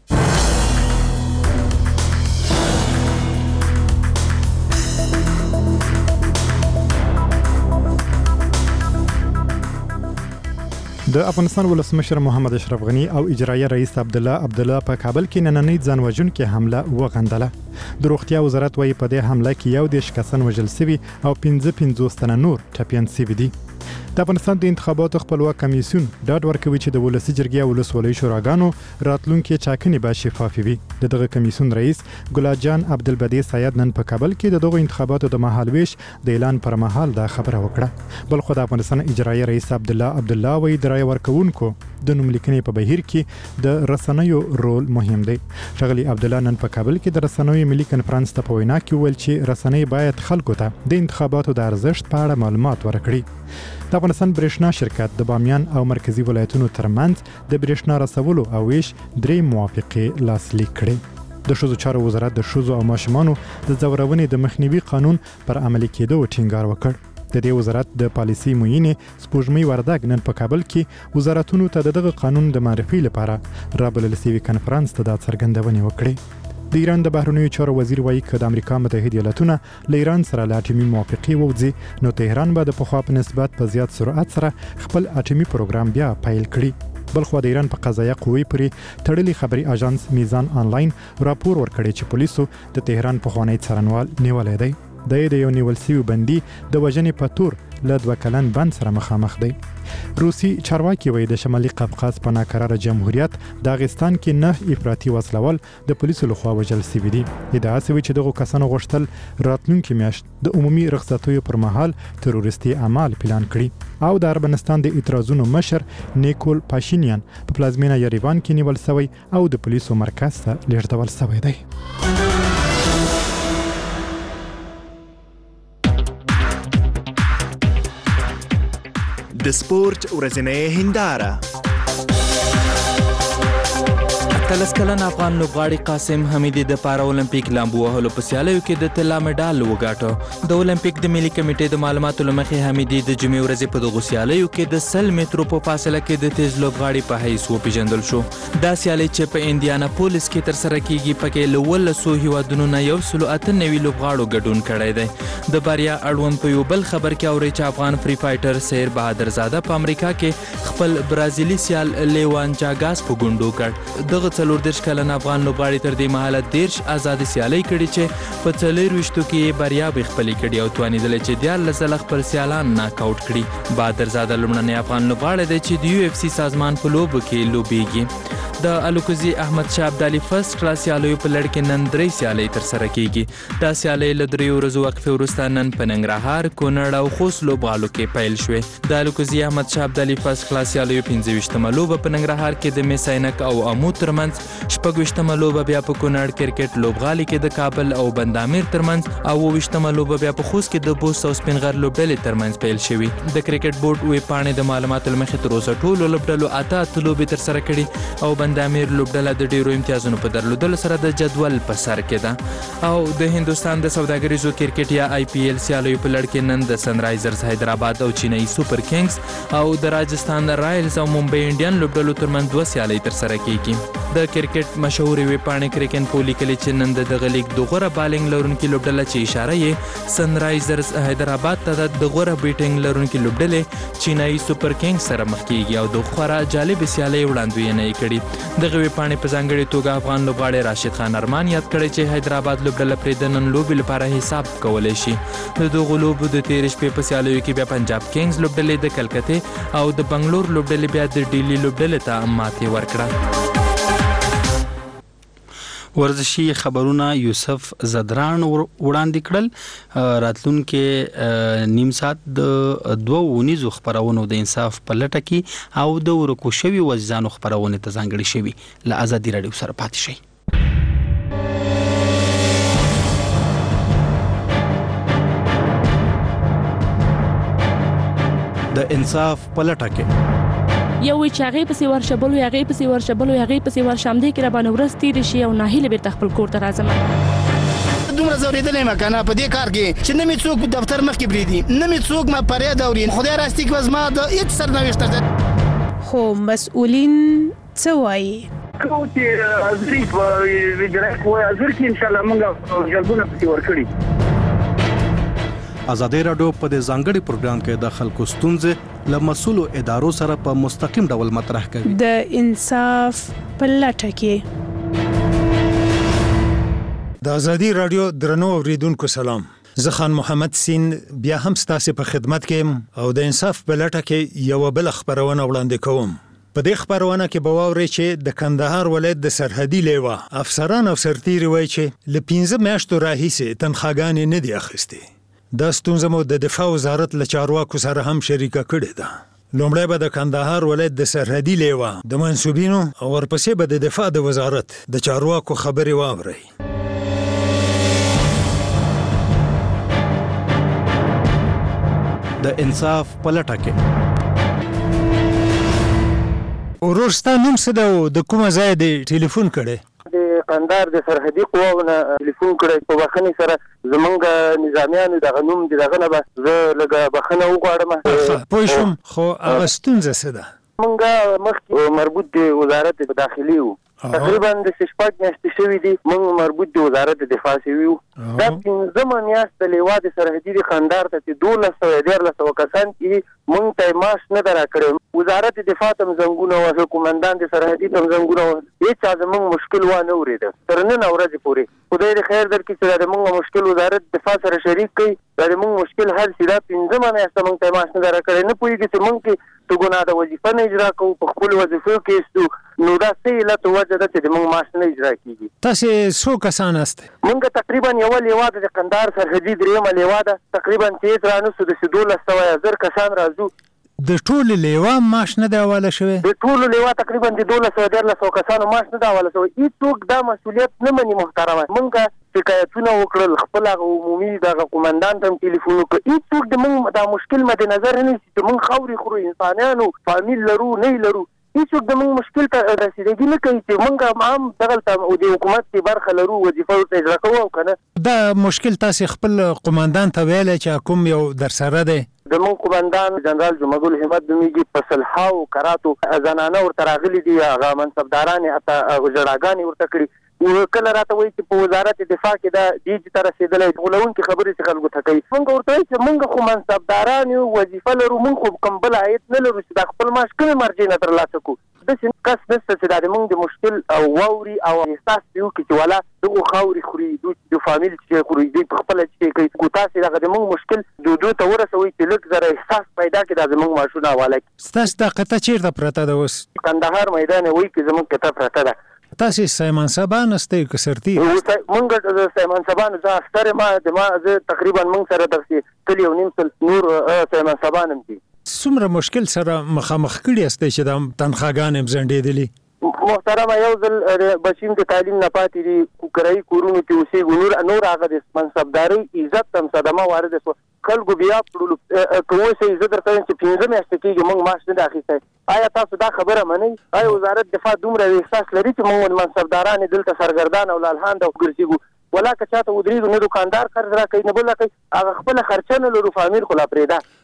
د افغانستان ولسمشر محمد اشرف غنی او اجرایه رئیس عبدالله په کابل کې نننۍ ځانوژونکې حمله وغندله. د روغتیا وزارت وايي په دې حمله کې 11 کسان وژل شوي او 55 تنه نور ټپیان شوي دي. د افغانستان د انتخاباتو خپلواک کمیسیون ډاډ ورکوي چې د ولسي جرګې او ولسوالۍ شوراګانو راتلونکي ټاکنې به شفاف وي. دغه کمیسیون رئیس ګلاد جان عبدالبدی سید نن په کابل کې دغه انتخاباتو د مهالويش د اعلان پر مهال دا خبره وکړه. بل خو د افغانستان اجرایي رئیس عبدالله وایي د رای ورکوونکو د نوملیکنې په بهیر کې د رسنیو رول مهم دی. ښاغلي عبدالله نن په کابل کې د رسنیو ملي کنفرانس ته په وینا کې ویل چې رسنۍ باید خلکو ته د انتخاباتو د ارزښت په اړه معلومات ورکړي. د افغانستان برېښنا شرکت د بامیان او مرکزی ولایتونو ترمنځ د برېښنا رسولو او ویش 3 موافقې لاسلیک کړې. د ښځو چارو وزارت د ښځو او ماشومانو د ځورونې د مخنیوي قانون پر عملي کېدو ټینګار وکړ. د دې وزارت د پالیسي معینې سپوږمۍ وردګ نن په کابل کې وزارتونو ته دغه قانون د معرفي لپاره رابلل شوي کنفرانس ته د څرګندونې وکړې. د ایران د بهرنیو چارو وزیر وایي چې د امریکا متحده ایالاتونه له ایران سره له اټومي موافقې ووځي نو تهران به د پخوا په نسبت په زیات سرعت سره خپل اټومي پروګرام بیا پیل کړي. بلخو د ایران په قضایه قوې پورې تړلي خبري اژانس میزان آنلاین راپور ورکړی چې پولیسو د تهران پخوانی څارنوال نیولې دی. د یو نیول شوي بندي د وژنې په تور له 2 کلن بند سره مخامخ دی. روسي چارواکي وایي د شمالي قفقاز په ناقراره جمهوریت د داغستان کې 9 افراطي وسلوال د پولیسو لخوا وژل شوي دي. ادعا شوې چې دغه کسانو غوښتل راتلونکي میاشت د عمومي رخصتیو پر مهال تروریستي اعمال پلان کړي او د ارمنستان د اعتراضونو مشر نیکول پاشینیان په پلازمینه یریوان کې نیول شوی او د پولیسو مرکز ته لیږدول شوی دی. د سپورت ورځنۍ هنداره. 13 کلن افغان لوبغاړي قاسم حمیدي د پارا اولمپیک لامبو وهلو په سیالیو کې د طلا مډال وګاټه. د اولمپیک د ملي کمیټې د معلوماتو لمخې حمیدي د جمعې ورځې په دغو سیالیو کې د 100 مترو په فاصله کې د تیز لوبغاړي په حیث وپیژندل شو. دا سیالي چې په انډیانا پولیس کې تر سره کیږي پکې له 100 هیوادونو نه 198 لوبغاړو ګډون کړی دی. د باریا اړوند په یو بل خبر کې اوري چې افغان فری فایټر سیر بهادر زاده په امریکا کې خپل برازیلی سیال لیوان جاګاس په ګوندو کړ. دغه 40 کلن افغان لوبغاړي تر دې مهاله 10 آزاد سیالۍ کړي چې په 24 کې بریا به خپلې کړي او توانیدل چې 14 ځله خپل سیالان ناک آوټ کړي. بهادر زاده لومړنی افغان لوبغاړی دی چې د UFC سازمان په لوبو کې لوبېږي. د الوکوزي احمد شاه ابدالي فرست کلاس سیالیو په لړ کې نن 3 سیالۍ تر سره کیږي. دا سیالۍ له 3 ورځو وقفې وروسته نن په ننګرهار، کونړ او خوست لوبغالو کې پیل شوې. د الوکوزي احمد شاه ابدالي فرست کلاس سیالیو 25مه لوبه په ننګرهار کې د میساینک او امو ترمنځ، 26مه لوبه بیا په کونړ کرکټ لوبغالي کې د کابل او بندامیر ترمنځ او 28مه لوبه بیا په خوست کې د بوست او سپینغر لوبډلې ترمنځ پیل شوې. د کرکټ بورډ وی پاڼې د معلوماتو لمخې تر اوسه ټولو لوبډلو 8 لوبې تر سره کړي او بندامیر لوبډله د ډیرو امتیازونو په درلودلو سره د جدول په سر کې ده. او د هندستان د سوداګریزو کرکټ یا IPL سیالیو په لړ کې نن د سن رایزرز حیدرآباد او چینايي سوپر کینګز او د راجستان رایلز او ممبئی انډین لوبډلو ترمنځ 2 سیالۍ تر سره کیږي. د کرکټ مشهور ویبپاڼې کرکن پولی کلی چې نن د غلیګ د غوره بالینګ لرونکي لوبډله چې اشاره یې سن رایزرز حیدرآباد ته د غوره بیټینګ لرونکي لوبډلې چینایي سوپر کینګز سره مخ کیږي او د خورا جالب سیالي وړاندوینه یې کړې. د ویبپاڼې په ځانګړي توګه افغان لوبغاړی راشد خان ارمان یاد کړی چې حیدرآباد لوبډله پرې د نن لوبې لپاره حساب کولی شي. د دغو لوبو د تېرې شپې په سیالیو کې بیا پنجاب کینګز لوبډلې د کلکتې او د بنګلور لوبډلې بیا د ډیلی لوبډلې ته ماتې ورکړه. ورزشي خبرونه یوسف زدران وړاندې کړل. راتلونکي نیم ساعت د 2 ونیزو خبرونو د انصاف په لټه کې او د ورکو شوي وجدانو خبرونه ته ځانګړي شوي. له ازادي رادیو سره پاتې شئ. د انصاف په لټه کې یو وی چې هغه پسې ورشبلو هغه پسې ورشبلو هغه پسې ورشم دي کې را باندې ورس تیر شي او ناهیله بیرته خپل کور ته راځم. دومره زوریدلې مکنه په دې کار کې چې نه می څوک دفتر مخ کې بریدي نه می څوک ما پرې دوري خدای راستي کې وزما د هیڅ سرنوشت ده. خو مسؤلین څه وایي؟ کوم چې ازري په ویډرک وای ازر کې ان شاء الله موږ جلبونه پسې ورکړي. ازادي رادیو په دې ځانګړي پروګرام کې د خلکو ستونزې له مسؤلو ادارو سره په مستقیم ډول مطرح کوي. د انصاف په لټه کې د ازادي رادیو درنو اوریدونکو سلام. زه خان محمد سین بیا هم ستاسو په خدمت کې او د انصاف په لټه کې یو بل خبرونه وړاندې کوم. په دې خبرونه کې به واورئ چې د کندهار ولایت د سرحدي لیوا افسران او سرتیري وایي چې له 15 میاشتو راهیسې تنخواګانې نه دي اخیستې. دا ستونزه مو د دفاع وزارت له چارواکو سره هم شریکه کړې ده. لومړی به د کندهار ولایت د سرحدي لیوا د منسوبینو او ورپسې به د دفاع د وزارت د چارواکو خبرې واورئ. د انصاف په لټه کې ورور ستا نوم څه ده او د کومه ځای دې ټلیفون کړی؟ د قندهار د سرحدي قواونه ټلیفون کړی په بخښنې سره زمونږ نظامیانو دغه نوم دغه نه به زه لږه بخښنه وغواړم. پوه شوم خو هغه ستونزه څه ده؟ مونږ مخکې مربوط د وزارت داخلي وو تقریبا د 6 میاشتې شوي دي مونږ مربوط د وزارت دفاع شوي وو. دا 15 میاشت لیوا د سرحدي د قندهار ته 1200 کسان چې مونږ ته معاش نه درا کړو. وزارت دفاع تم زنګونه او قومندان د سرحدي تم زنګونه هیڅ زمونږ مشکل و نه ورید تر نن ورځ پورې. خدای دې خیر درکړي چې مونږ مشکل وزارت دفاع سره شریک کړي دا مونږ مشکل حل شي. دا 15 میاشت مونږ ته معاش نه درا کړی نه پوهیږي چې مونږ کې تو ګناه د وظیفه نه اجرا کوو په خپل وظیفو کې نو دا څه علت وجه ده چې مونږ معاش نه اجرا کیږي. تاسو څو کسان است؟ مونږ تقریبا یو لیوا د قندهار سرحدي دریمه لیوا ده تقریبا 30 رانو سود 1200 کسان راځو. د ټول لیوا معاش نه دی حواله شوی؟ د ټول لیوا تقریبا د 1200 کسانو معاش نه دی حواله شوی. هیڅوک دا مسؤلیت نه مني محترمه. مونږ شکایتونه وکړل خپل عمومي د قومندان ته ټلیفون وکړ. هیڅوک د مونږ دا مشکل مد نظر نه نیسي چې مونږ خوري خورو انسانانو فامیل لرو نه لرو. هیڅوک د مونږ مشکل ته رسیدګي نه کوي چې مونږ هم دغلته او د حکومت کې برخه لرو وظیفه ورته اجرا کوو او کنه. دا مشکل تاسو خپل قومندان ته ویل چې کوم یو در سره دی؟ د مون قومندان جنرال جمعګل همت دمیږي په صلحاو کراتو زنانه ورته راغلي دي هغه منصبداران اته جړاګانی ورته کړی. کله راته وایي چې په وزارت دفاع کې دا دیج تر رسیدلې غولونکي خبرې چې خلکو ته کوي. مونږ ورته وایي چې مونږ خو منصبداران یو وظیفه لرو مونږ خو کوم بل عاید نه لرو چې د خپل معاش کومې مرجع نه ترلاسه کوو. داسې کس نشته چې دا مونږ د مشکل او واوري او احساس یو کې چې ولا دغه خاوري خوري د فامیل چې خوري دوی په خپل چې کوي کو تاسو دغه مونږ مشکل دوی ته ورسوي چې لږ زره احساس پیدا کړي د مونږ ماشونه حواله کړي. ستاسو د قطه چیرته پرته ده اوس؟ کندهار میدان وایي چې زموږ قطه پرته ده. تاسو سیمان سبان استئ که سرتي؟ مونږ سیمان سبان زه اختر ما زه تقریبا مونږ سره درسي کلی او نیم سل نور سیمان سبان هم دي. څومره مشکل سره مخامخ کړي استئ چې د تنخواګانې مزنډېدلې؟ محترمه یو ځل بچیم د تعلیم نه پاتې دي کوکرای کورونو کې اوسېږو نور هغه د منصبداري عزت هم صدمه وارده شو. خلکو بیا پړلو کومه سي عزت درته چې 15 میاشتې کېږي مونږ معاش نه اخیستی. آیا تاسو دا خبره منئ؟ آیا وزارت دفاع دومره احساس لري چې مونږ منصبداران دلته سرګردان او لالهاند او ګرځېږو ولا که چاته ودرېږو نه دوکاندار قرض راکوي نه بل راکوي هغه خپله خرچه نه لرو فامیل خو لا پرېږده.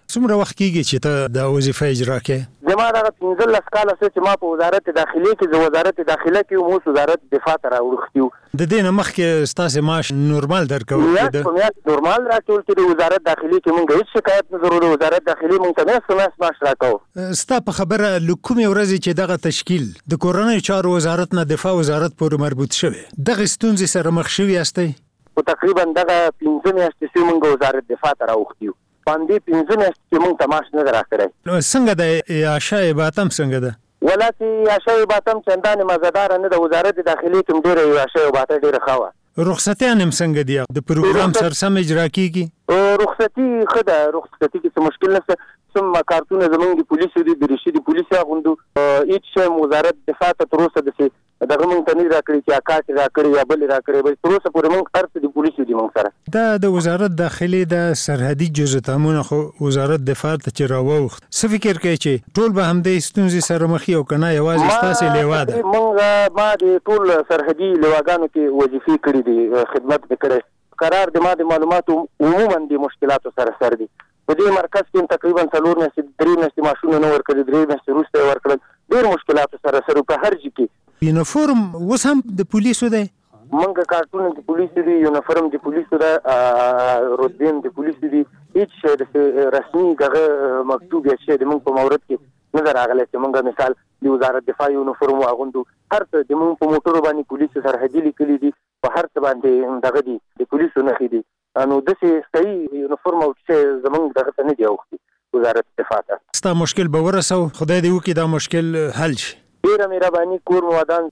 څومره وخت کېږي چې ته دا وظیفه اجرا کوې؟ زما دغه 15 کاله چې ما په وزارت داخلي کې د وزارت داخله کې اوس وزارت دفاع ته راوړختیو. د دې نه مخکې ستاسو معاش نورمال درکول کېده؟ میاشت نورمال راټول کړي. وزارت داخلي کې مونږ هیڅ شکایت نه درلود. وزارت داخلي مونږ ته میاشت معاش راکاو. ستا په خبره له کومې ورځې چې دغه تشکیل د کورنیو چارو وزارت نه دفاع وزارت پورې مربوط شوی دغه ستونزې سره مخ شوي یاستئ؟ تقریبا دغه 15 میاشتې چې مونږ وزارت دفاع ته راوړختیو. باندې 15 میاشتې چې مونږ ته معاش نه راکړی. څنګه د عاشا عباتم څنګه ده؟ ولاتي عاشا عباتم چندان مزدار نه د وزارت داخلي کې ډېر عاشا عباتم ډېر خاوه. رخصتیان هم څنګه دي؟ د پروګرام سرسم اجرا کیږي؟ رخصتي خده رخصتي کې څه مشکل نشته. سم کارتونه زمونږ د پولیسو دي د رشید پولیسو غوندو هیڅ وزارت دفاع ته تر اوسه دغه مونږ ته نه راکړي چې اکاټ راکړي یا بل راکړي. به تر اوسه پورې مونږ ارڅ د پولیسو دي مونږ سره. دا د وزارت داخلي د سرحدي جزء تامونه خو وزارت دفاع ته چې راووخت څه فکر کوي چې ټول به همدې ستونزې سره مخ یو کنه یوازې ستاسو لیوا ده؟ مونږ ما د ټول سرحدي لیواګانو کې وظیفې کړې دي خدمت وکړي. قرار د ما د معلوماتو عموما د مشکلاتو سره سر دي. په دې مرکز کې تقریبا 4 میاشتې 3 میاشتې ماشونه نه ورکړي 3 میاشتې وروسته ورکړل. ډېر مشکلاتو سره سره په هر ځای کې. یونیفورم اوس هم د پولیسو دی؟ مونږ کارتون د پولیسو دی، یونیفورم د پولیسو دی، رتبه د پولیسو دی. هیڅ رسمي دغه مکتوب یا شی د مونږ په مورد کې نه راغلی چې مونږ مثال د وزارت دفاع یونیفورم واغوندو. هر څه د مونږ په موټرو باندې پولیسو سرحدي لیکلي دي. په هر څه باندې دغه دي د پولیسو نښې دي. نو داسې صحیح یونیفورم او څه زمونږ دغه ته نه دی اوښتي وزارت دفاع ته. ستا مشکل به ورسو، خدای دې وکړي دا مشکل حل شي. ډېره مهرباني کور مو ودان.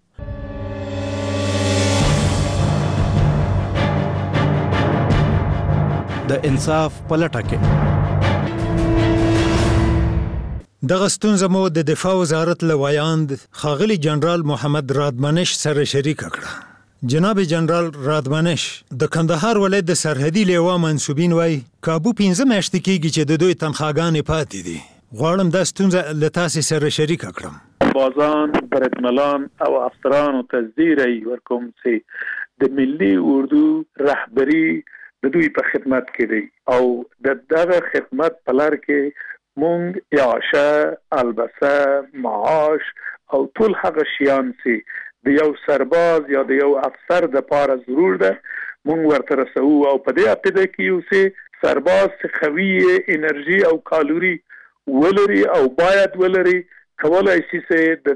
د انصاف پلټه کې دغه ستونزه مو د دفاع وزارت لوایاند ښاغلي جنرال محمد رادمنش سره شریک کړه. جناب جنرال رادمنش د کندهار ولایت د سرحدي لیوا منسوبین وای کابو 15 میاشتې کېږي چې د دوی تنخواګانې پاتې دي. غواړم دا ستونزه له تاسو سره شریک کړم. بازان برتملان او افسرانو ته زیری ورکوم چې د ملي اردو رهبری د دوی په خدمت کې دی او د دغه خدمت په لار کې مونږ یاشه البسه معاش او ټول هغه شیان چې د یو سرباز یا د یو افسر د پاره ضرور ده مونږ ورته رسو. او په دې عقیده کې یو چې سرباز قوي انرژي او کالوري ولري او باید ولري کولای شي چې د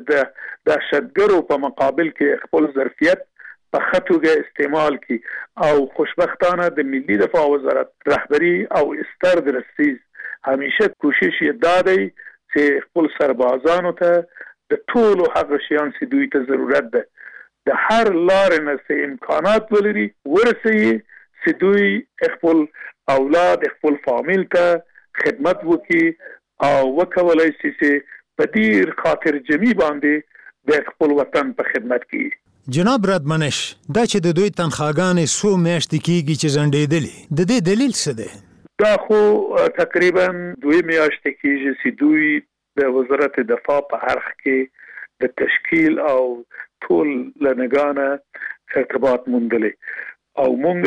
دهشتګرو په مقابل کې خپل ظرفیت په خطوګه استعمال کی. او خوشبختانه د ملي دفاع وزارت رهبری او استر درسیز همیشه کوشش یې دادی چې خپل سربازانو ته د ټولو هغه شیان چې دوی ته ضرورت ده د هر لارې نه چې امکانات ولري ورسوي چې دوی خپل اولاد خپل فامیل ته خدمت وکړي او وکولای شي چې په ډیر خاطر جمعي باندې د خپل وطن په خدمت کې. جناب رادمنش دا چې د دوی تنخواګانې څو میاشتې کېږي چې ځنډېدلې د دې دلیل څه دی؟ دا خو تقریبا 2 میاشتې کېږي چې دوی د وزارت دفاع په اړخ کې د تشکیل او ټول لنګانه ارتباط موندلې او مونږ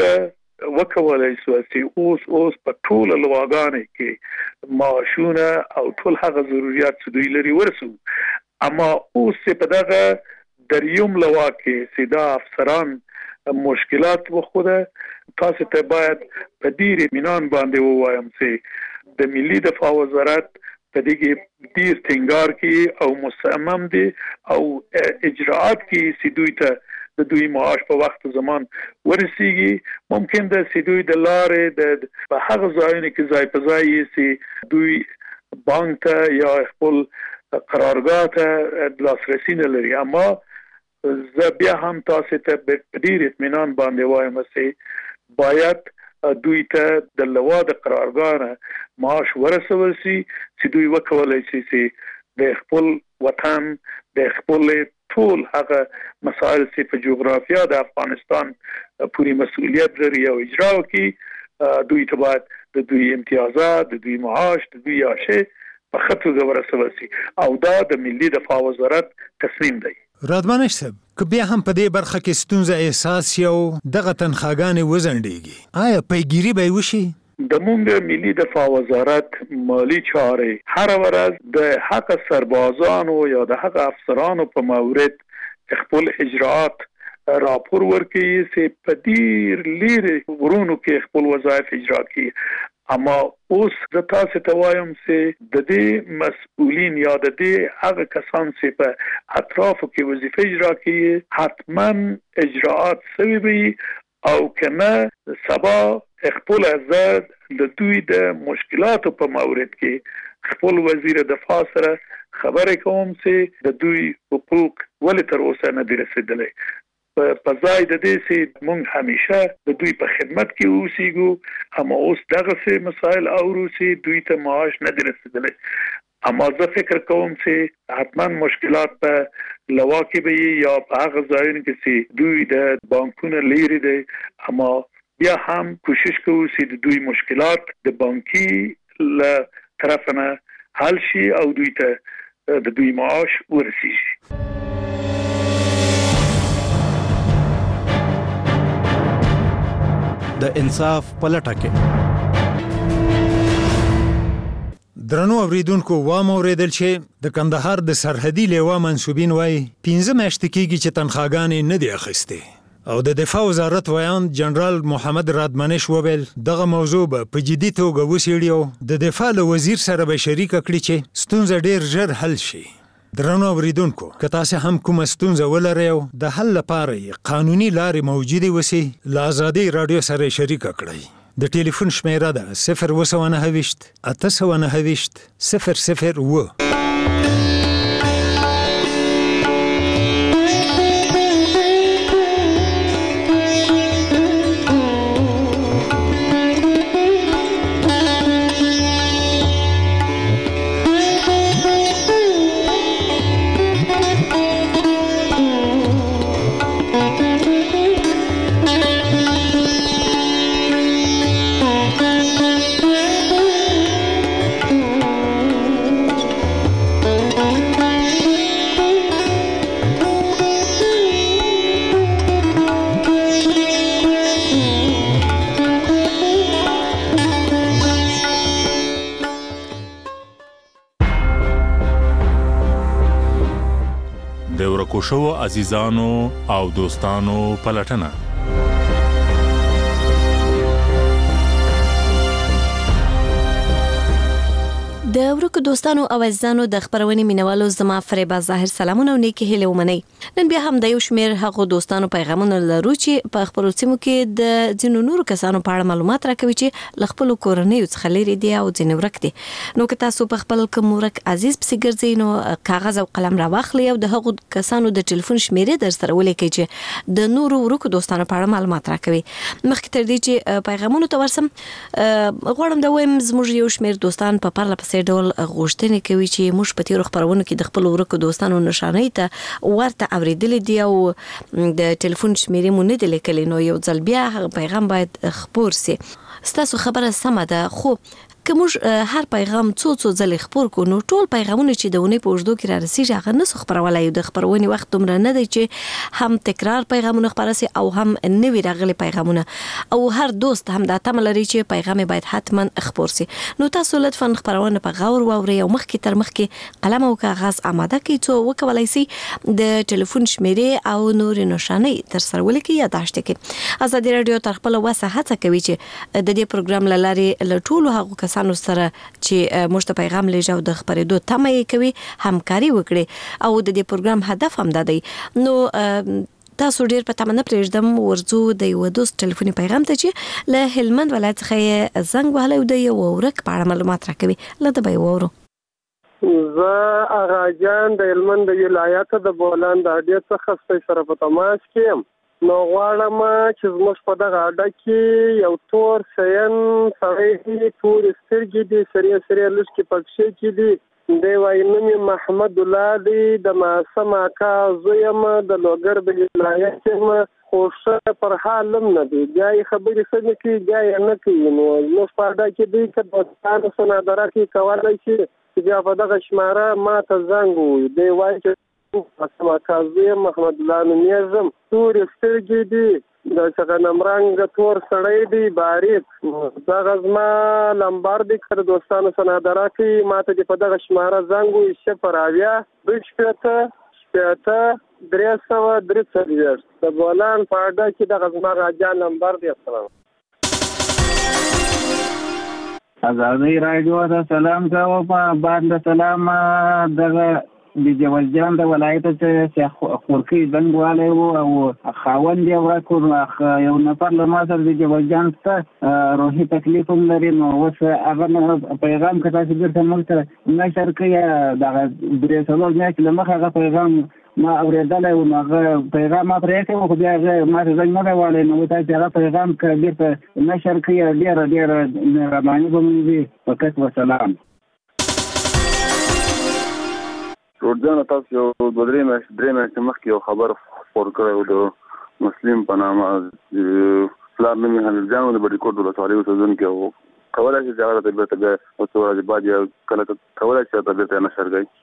وکولای شو چې اوس په ټول لواګانې کې معاشونه او ټول هغه ضرورت چې دوی لري ورسو. اما اوس په دغه دریوم لوا کې سیدا افسران مشکلات وخوده. تاسو ته باید په ډیر اطمینان باندې ووایم چې د ملي دفاع وزارت په دې کې ډیر ټینګار کوي او مصمم دي او اجراءات کوي چې دوی ته د دوی معاش په وخت زمان ورسیږي. ممکن ده چې دوی د لارې د په هغه ځایونو کې ځای په ځای چې دوی بانک ته یا خپل قرارګاه ته لاسرسي نه لري. اما زه بیا هم تاسو ته په ډیر اطمینان باندې وایم چې باید دوی ته د لوا د قرارګاه معاش ورسول شي چې دوی وکولای شي چې د خپل وطن د خپل ټول هغه مسائل چې په جغرافیا د افغانستان پوری مسؤلیت لري او اجرا کوي. دوی ته باید د دوی امتیازات د دوی معاش د دوی عاشه په خطوګه ورسول شي او دا د ملي دفاع وزارت تصمیم دی. رادمنش صاحب که بیا هم په دې برخه کې ستونزه احساس یو دغه تنخواګانې وزنډېږي آیا پیګیري به وشي؟ د مونږ ملي دفاع وزارت مالی چارې هر ورځ د حق سربازانو یا د حق افسرانو په مورد خپل اجراءات راپور ورکوي چې په ډیر لري ورونو کې خپل وظایف اجرا کوي. اما اوس د تاسو ته وایم چې د دې مسؤلین یا د دې هغه کسان چې په اطرافو کې وظیفه اجرا کوي حتما اجراءات سوي وي او کنه سبا خپل آزاد د دوی د مشکلاتو په مورد کې خپل وزیر دفاع سره خبرې کوم چې د دوی حقوق ولې تر اوسه نه دي رسیدلي. په ځای د دې چې موږ همیشه د دوی په خدمت کې اوسېږو اما اوس دغه څه مسائل اورو چې دوی ته معاش نه دي رسیدلي. اما زه فکر کوم چې حتما مشکلات په لوا کې به یا په هغه ځایونو کې چې دوی د بانکونو لري دي اما بیا هم کوشش کوو چې د دوی مشکلات د بانکي له طرف نه حل شي او دوی ته د دوی معاش ورسیږي. د انصاف پلټه کې درنو اوریدونکو وام اوریدل چې د کندهار د سرحدي لیوا منسوبین وای 15 میاشتې کېږي چې تنخواګانې نه دی اخیستې او د دفاع وزارت وایان جنرال محمد رادمنش وویل دغه موضوع به په جدي توګه وڅېړي او د دفاع له وزیر سره به شریک کړي چې ستونزه ډیر ژر حل شي. درنو اوریدونکو که تاسو هم کومه ستونزه ولرئ او د حل لپاره قانوني لارې موجودې وسی له ازادي رادیو سره شریک کړئ. د ټلیفون شمیره ده 029 829 002. شو عزیزانو او دوستانو پلټنه د ورکو دوستانو او عزیزانو د خبرونې مینوالو زما فریبا ظاهر سلامونه او نیکی هیله ومنئ. نن بیا هم د یو شمیر هغو دوستانو پیغامونه لرو چې په خبرو سیمو کې د ځینو نورو کسانو په اړه معلومات راکوي چې له خپلو کورنیو څخه لرې دي او ځینې ورک دي. نو که تاسو په خپل کوم ورک عزیز پسې ګرځئ نو کاغذ او قلم راواخلئ او د هغو کسانو د ټلیفون شمیرې در سره ولیکئ چې د نورو ورکو دوستانو په اړه معلومات راکوي. مخکې تر دې چې پیغامونو ته ورسم غواړم د وایم زموږ یو شمیر دوستان په پرله پسې ډول غوښتنې کوي چې موږ په تیرو خبرونو کې د خپل ورکو دوستانو نشانې ته ورته اوریدلې دي او د ټلیفون شمیرې مو نه دي لیکلې نو یو ځل بیا هغه پیغام باید خپور سي. ستاسو خبره سمه ده خو که موږ هر پیغام څو ځلې خپور کو نو ټول پیغامونه چې د ونې په اوږدو کې را رسیږي هغه نه خپرولای. د خپرونې وخت دومره نه دی چې هم تکرار پیغامونه خپاره سي او هم نوي راغلي پیغامونه او هر دوست هم دا تمه لري چې پیغام باید حتما خپور سي. نو تاسو لطفا خپرونه په غور واورئ او مخکې تر مخکې قلم او کاغذ آماده کړئ څو وکولای سي د ټلیفون شمیرې او نور نشانې تر سره ولیکئ یا داشت کړئ. ازادي رادیو تر خپل وسه هڅه کوي چې د دې پروګرام لارې له ټولو هغو کسانو سره چې موږ ته پیغام لېږي او د خبرېدو تمه یې کوي همکاري وکړي او د دې پروګرام هدف هم دا دی. نو تاسو ډیر په تمه نه پرېږدم ورځو د یو دوست ټلیفوني پیغام ته چې له هلمند ولایت څخه زنګ وهلی او د یو ورک په اړه معلومات راکوي. له ده به یې واورو. زه اغاجان د هلمند د ولایت د بولان د اډې څخه ستاسو سره په تماس کې یم. نو غواړم چې زموږ په دغه اډه کې یو تور شین سړی تور سترګې دي سرې لوڅکې پکښې کې دي دی وایي نوم یې محمد الله دی د معصوم اکا زوی یم د لوګر د ولایت یم خو ښه پر حال هم نه دی بیا یې خبرې ښه نه کوي بیا یې نه کوي. نو زموږ په اډه کې دی که دوستانو څه نادره کې کولی شي چې بیا په دغه شماره ما ته زنګ ووایي. دی وایي چې محمد الله نومیږم تورې سترګې دي د چغنمرنګ تور سړی دی باریک دا غزما لمبار دی کړ دوستانو سنادرا کې ماته د په دغه شماره زنګ وي شپر اویا شپته 333 د بولان په اډه کې د غزما راجا نمبر دی. السلام ازادي رادیو ته سلام کوم په باندې سلام دغه د جوزجان د ولایت څخه خورکی بنګواله او خاوند یو راکور یو نفر له ما سره د جوزجان ته روحي تکلیف هم لري نو اوس هغه پیغام کته چې ګرځم ملته نشر کوي دغه درې سلول نه چې لمخه هغه پیغام ما اوریدل او هغه پیغام ما پرې کوم خو بیا ما څنګه نه وایي نو ته هغه پیغام کوي ته نشر کوي ډیر مهرباني کوي فقط وسلام. ورځنه تاسو یو درې مېاشتې مخکې یو خبر خپور کړی د مسلم په نامه پلار نوم یې حمید جان د بډیکوټ ولسوالۍ اوسېدونکی و. کولی شي چې هغه ته بېرته بیا څو ورځې بعد یا کله کولی شي ته بېرته نشر کوي.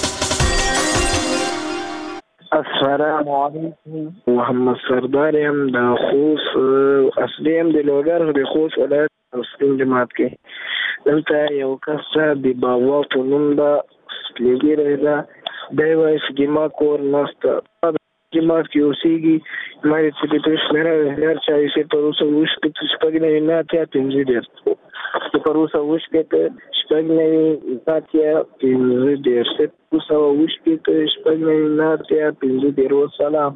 السلام علیکم محمد سردار یم د خوست اصلي یم د لوګر د خوست ولایت مسلم جماعت کې دلته یو کس د بابا په نوم د سپلیګي رهدا دی وایي چې زما کور نسته جماعت کې اوسېږي ما یې چې د شمېره هر چا یې پر اوسه وشپېته شپږ نوي نه اتیا پنځه دېرش چې پر اوسه وشپېته شپږ نوي اتیا پنځه دېرش اوسه وشپېته شپږ نوي نه اتیا پنځه دېرش. سلام.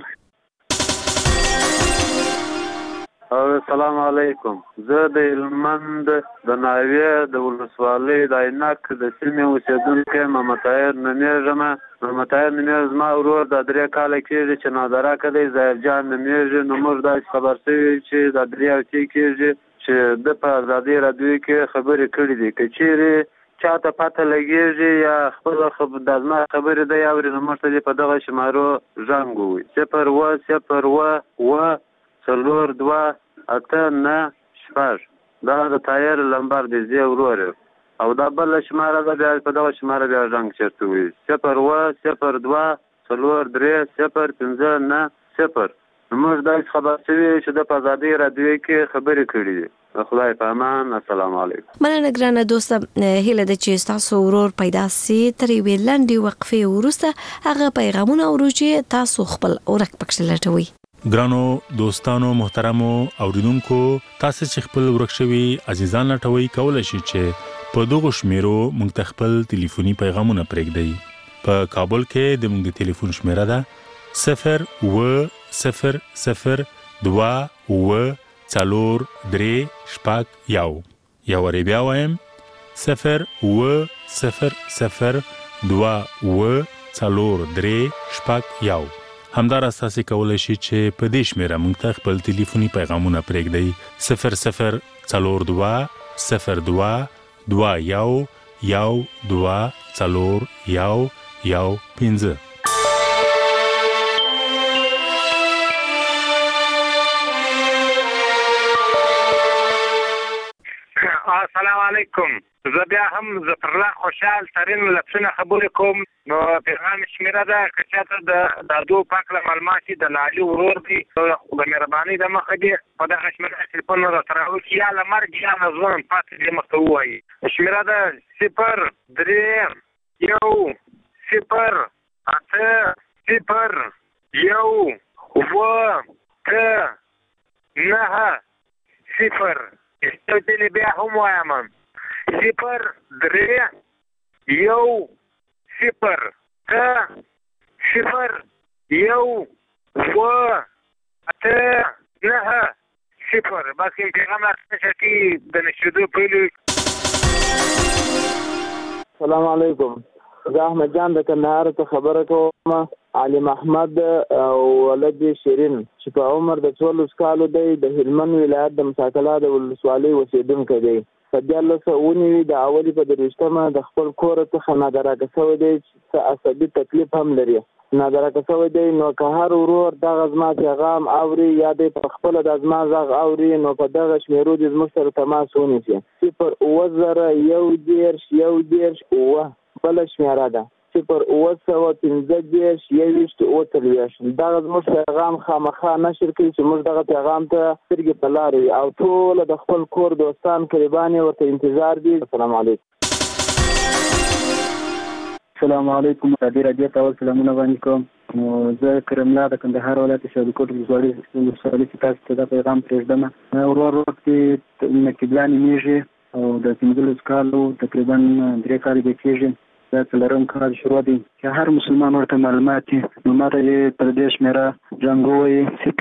السلام علیکم. زه د هلمند د ناوې د ولسوالۍ د عینک د سیمې اوسېدونکی محمد طاهر نومېږم. محمد طاهر نومېږي زما ورور د 3 کاله کېږي چې نادراکه دی ظاهر جان نومېږي. نو موږ داسې خبر شوي چې د 3 هفتې کېږي چې د په ازادي راډیو کې خبرې کړې دي که چیرې چاته پته لګېږي یا خپله د زما خبرې دی اوري نو موږ ته دې په دغه شمارو زنګ ووایي 0 څلور 2 8 9 6 دا د طاهر لمبر دی زه ورور او دا بل شماره ده بیا په دغه شماره بیا زنګ چېرته وي 0 2 څلور 3 0 5 9 0. موږ داسې خبر شوي چې د په ازادي راډیو کې خبرې کړې دي. خدای په امان. السلام علیکم. مننه ګرانه دوسته هیله ده چې تاسو ورور پیدا سي تر یوې لنډې وقفې وروسته هغه پیغامونه اورو چې تاسو خپل ورک پکښ لټوي. ګرانو دوستانو محترمو اوریدونکو تاسو چې خپل ورک شوي عزیزان لټوي کولای شي چې په دغه شمیرو موږ خپل ټلیفوني پیغامونه پرېږدئ. په کابل کې د موږ د ټلیفون شمیره ده 0 0 0 2 و 4 3 شپږ یو بیا وایم 0 و 0 0 2 و 4 3 شپږ یو. همدارس تاسو کولای شئ چې په دې شمیره موږ ته خپل ټلیفوني پیغامونه پرېږدئ 00 42 02 21 12 4 15. السلام علیکم. زه بیا هم ظفرالله خوشحال ترین لفظونه خبرې کوم. نو پیغام شمیره ده که چاته د دو پاک له معلومات د نالي ورور دی د مهربانۍ د مخه دی په دغه شمیره تلیفون راته راوکړي یا له مرګ یا له ژوند پاتې دې مخته ووایي. شمیره ده 0 3 1 0 8 0 1 9 0. استودلی بیا هم وایم 0 3 1 0 0 1 8 9 0. بس این پیغام راته کی د نشودو پیلو. السلام علیکم. زه احمد جان د کندهار څخه خبره کوم. علي محمد او ولد شیرین چې په عمر د 14 کالو دی د هلمند ولایت د مساکلا د ولسوالۍ اوسېدونکی دی. په 1919 د اولی په 23مه د خپل کور څخه نادراکه شوی دی چې عصبي تکلیف هم لري. نادراکه شوی دی نو که هر ورور دغه زما پیغام اوري یا د خپل د زما غږ اوري نو په دغه شمیرو د زموږ سره تماس ونیسي. 0 0 1 0 1 بل شمیره ده 0-915-21 دغه زموږ پیغام خامخا نشر کړي چې موږ دغه پیغام ته سترګې په لار وي او ټول د خپل کور دوستان قریبان ورته انتظار دي. السلام علیکم. السلام علیکم. راډیو ته سلامونه وړاندې کوم. زه کرملا د کندهار ولایت شاولیکوټ ولسوالۍ چې تاسو ته دا پیغام پرېږدم. ورور کې نقیبلا نومیږي او د 15 کالو تقریبا 3 کال به کېږي. دا څلورم کال شروع دی چې هر مسلمان ورته معلومات دي. نو ماته یې پر دې شمېره جنګوي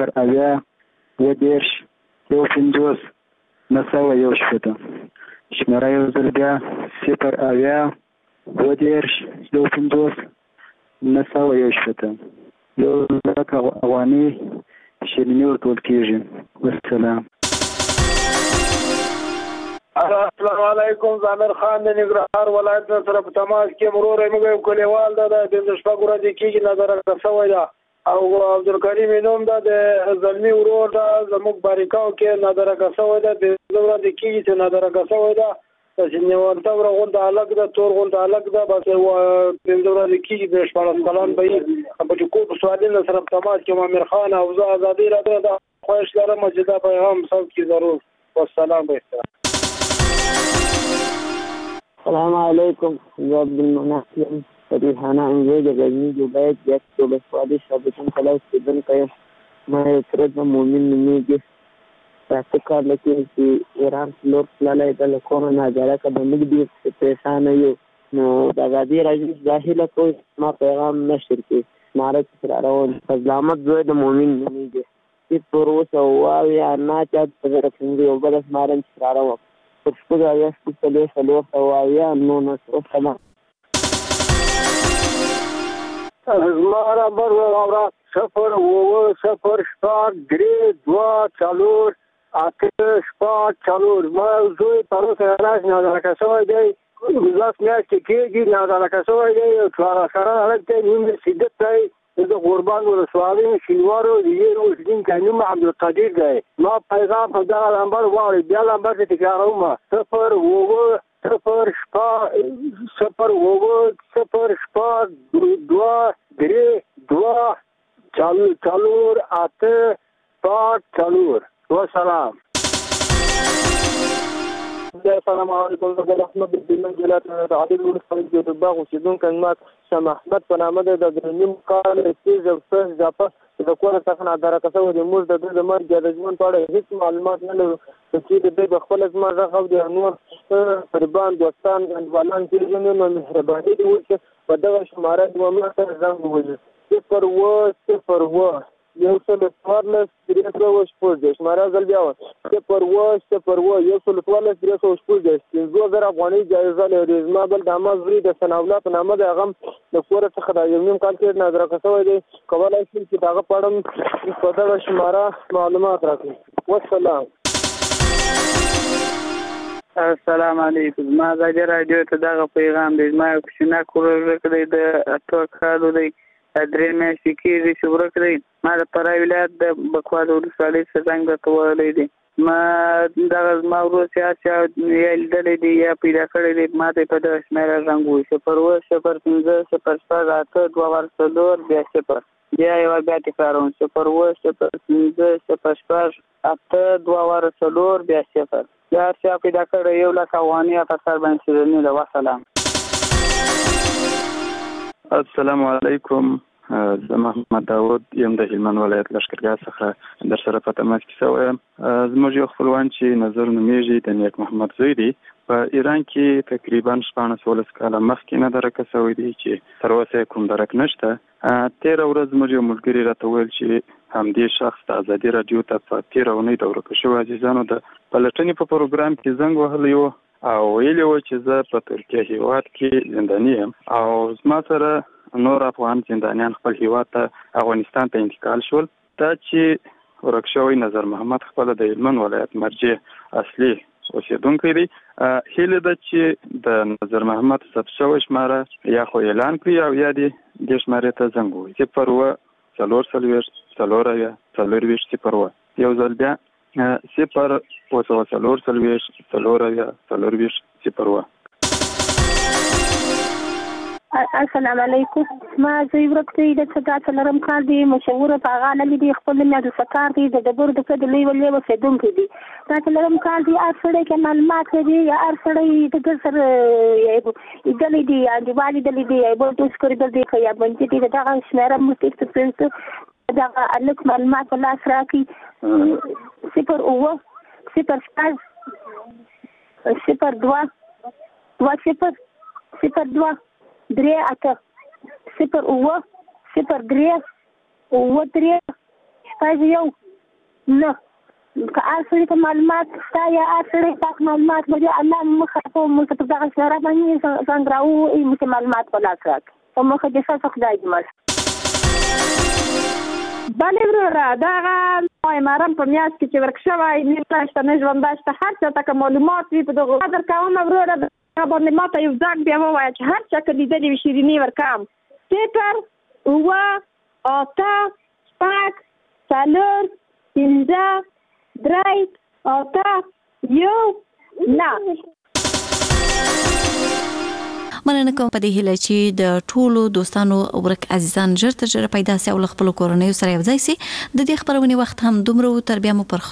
0-50-150-901 شمېره یو ځل بیا 0-50-150-901 یو لک افغاني شیریني ورکول کېږي. والسلام. السلام علیکم. زامر خان د ننګرهار ولایت سره په تماس کې مرور موږ یو کلیوال د 15 ورځې کېږي نظر رسوي دا او عبدالکریم نوم دا د زلمی ورور دا زموږ باریکاو کې نظر رسوي دا د ورځې کېږي چې نظر رسوي دا چې نیوانته ورغون د الګ د تور غون د الګ د بس و 15 ورځې کېږي د شپږ کلان به په کوم سوالونه سره په تماس کې امیر خان او آزادی راته دا خوښ لرم چې دا پیغام صوت کې ضرور. والسلام علیکم. السلام علیکم. زه عبدالمنعم فریحانه انځور د غزني جوبایت یک ولسوالۍ شابتون کلاس اوسېدونکی یم. ما یو تره د مؤمن نومېږي. په اته کاله کې چې ایران لور تللی د له کومه ناجرکه د موږ ډېر پریشانه یو. نو د ازادي راډیو دا هیله کوي ما پیغام نشر کړي. ناره چې را روان فضل احمد زوی د مؤمن نومېږي. چې پر اوسه واویا نه چا په زره پنځه یو بل اسمارم چې را روان پر شپږ اویا شپږ څلور اویا 990. زما نمبر واوره 0-9-0-0-3-2-4 8-4 ما زوی پروسه راځ نه راکښوي دی لاس میاشتې کېږي نه راکښوي دی سره هلته نیم سیدت دی د قربان ولسوالۍ شینوارو د یو وسدین کانوم عبدالقدیر دی. ما پیغام په دغه نمبر واوري بیا نمبر ته تکراروم 0-9-0-0-3-2-4 والسلام. السلام علیکم. زه احمد بن جلال د عادل ولسوالۍ د باغ اوسېدونکی یم. شاه محمد په نامه د درنیم کال تیز او سخت ځپه د کور څخه نادره کسو د موږ د د مرګ د ژوند په اړه هیڅ معلومات نه لرو چې د دې خپل ځما راغو د نور قربان دوستان غنوالان چې نو مهرباني دي چې په دغه شماره د مملکت سره زنګ ووهي 0-0-1 یو څل څوارلس 314 شماره ځل بیا 0-1 یو څل څوارلس 314 5000 افغاني جایزه لري. زما بل د امازوري د سناولا په نامه د هغه د کور څخه د یو نیم کال کې نظر کسوي دی کولای شي چې هغه پړم په دغه شماره معلومات راکړي. والسلام. السلام علیکم. ما د راډیو ته دغه پیغام دی. ما یو کوچنی کور ورکړی د 8 کالو دی 3 میاشتې کېږي چې ورکړی. ما د فراه ولایت د بکوال ولسوالۍ څخه زنګ راته وهلی دی. ما دغه زما ورور چې یا لیدلی دی یا پیدا کړی دی ما ته په دغه شمېره زنګ ووایي 0-1-0-5-0-4 بیا یوه بیا تکراروم 0-1-0-5-8-4 بیا 0 بیا هر چا پیدا کړی 1 لک افغاني په سر باندې شیریني ده. وسلام. السلام علیکم. زه محمد داود یم د هلمند ولایت لښکرګاه څخه در سره په تماس کې شوی یم. زموږ یو خپلوان چې نظر نومیږي د نیک محمد زوی دی په ایران کې تقریبا 14 کاله مخکې نه درکه شوی دی چې تر اوسه کوم درک نشته. 13 ورځ زموږ یو ملګري راته ویل چې همدې شخص د ازادي راډیو ته په 13 اونۍ د ورکه شوي عزیزانو د پلټنې په پروګرام کې زنګ وهلی و او ویلي و چې زه په ترکیه هیواد کې زنداني یم او زما سره نور افغان زندانیان خپل هیواد ته افغانستان ته انتقال شول. دا چې ورک شوی نظر محمد خپل د هلمند ولایت مرجع اصلي اوسېدونکی دی. هیله ده چې د نظر محمد ثبت شوی شماره یا خو اعلان کړي او یا دې شمارې ته زنګ ووهي 0-4-0-0 یو ځل بیا 0-4-0-0 السلام علیکم. ما زه ورکتي د صدا څلرم کال دی مشهور پاغانه دي خپل میاد سکار دي د ډبر د کډ لوی ولې وسیدون کې دي دا څلرم کال دی ارسړې کې معلومات دي یا ارسړې د سر یې دلې دي یا د والي دلې دي یا بل څه کړی دي خو یا باندې دي دا شمیره مستقص پرنس دا الک معلومات الله سره کی 0 او 0 0 2 درې اته 0 او 0 درې او 3 شپږ یو نه که اصلي معلومات ستا یا اصلي پاک معلومات مې الله مخه مو ته دغه سره باندې څنګه راو ای معلومات ولا کړک او مخه د څه خدای دې مال بلې وروره دغه امارم په میاشت کې چې ورکشوی نیمه نه ژوند داشته هر څه تک معلومات وي په دغه قدر کوم وروره باندې ماته یو ځاګ بیا ووایه چې هر چا که لیدلې وي شیریني ورکم 0 اوه اته شپږ څلور پنځه درې اته یو نه مننه کوم په دې هیله چې د ټولو دوستانو ورک عزیزان ژر تر ژره پیدا سي او خپل کورنۍ سره یو ځای سي د دې خبرونه وخت هم دومره تر بیا مو پر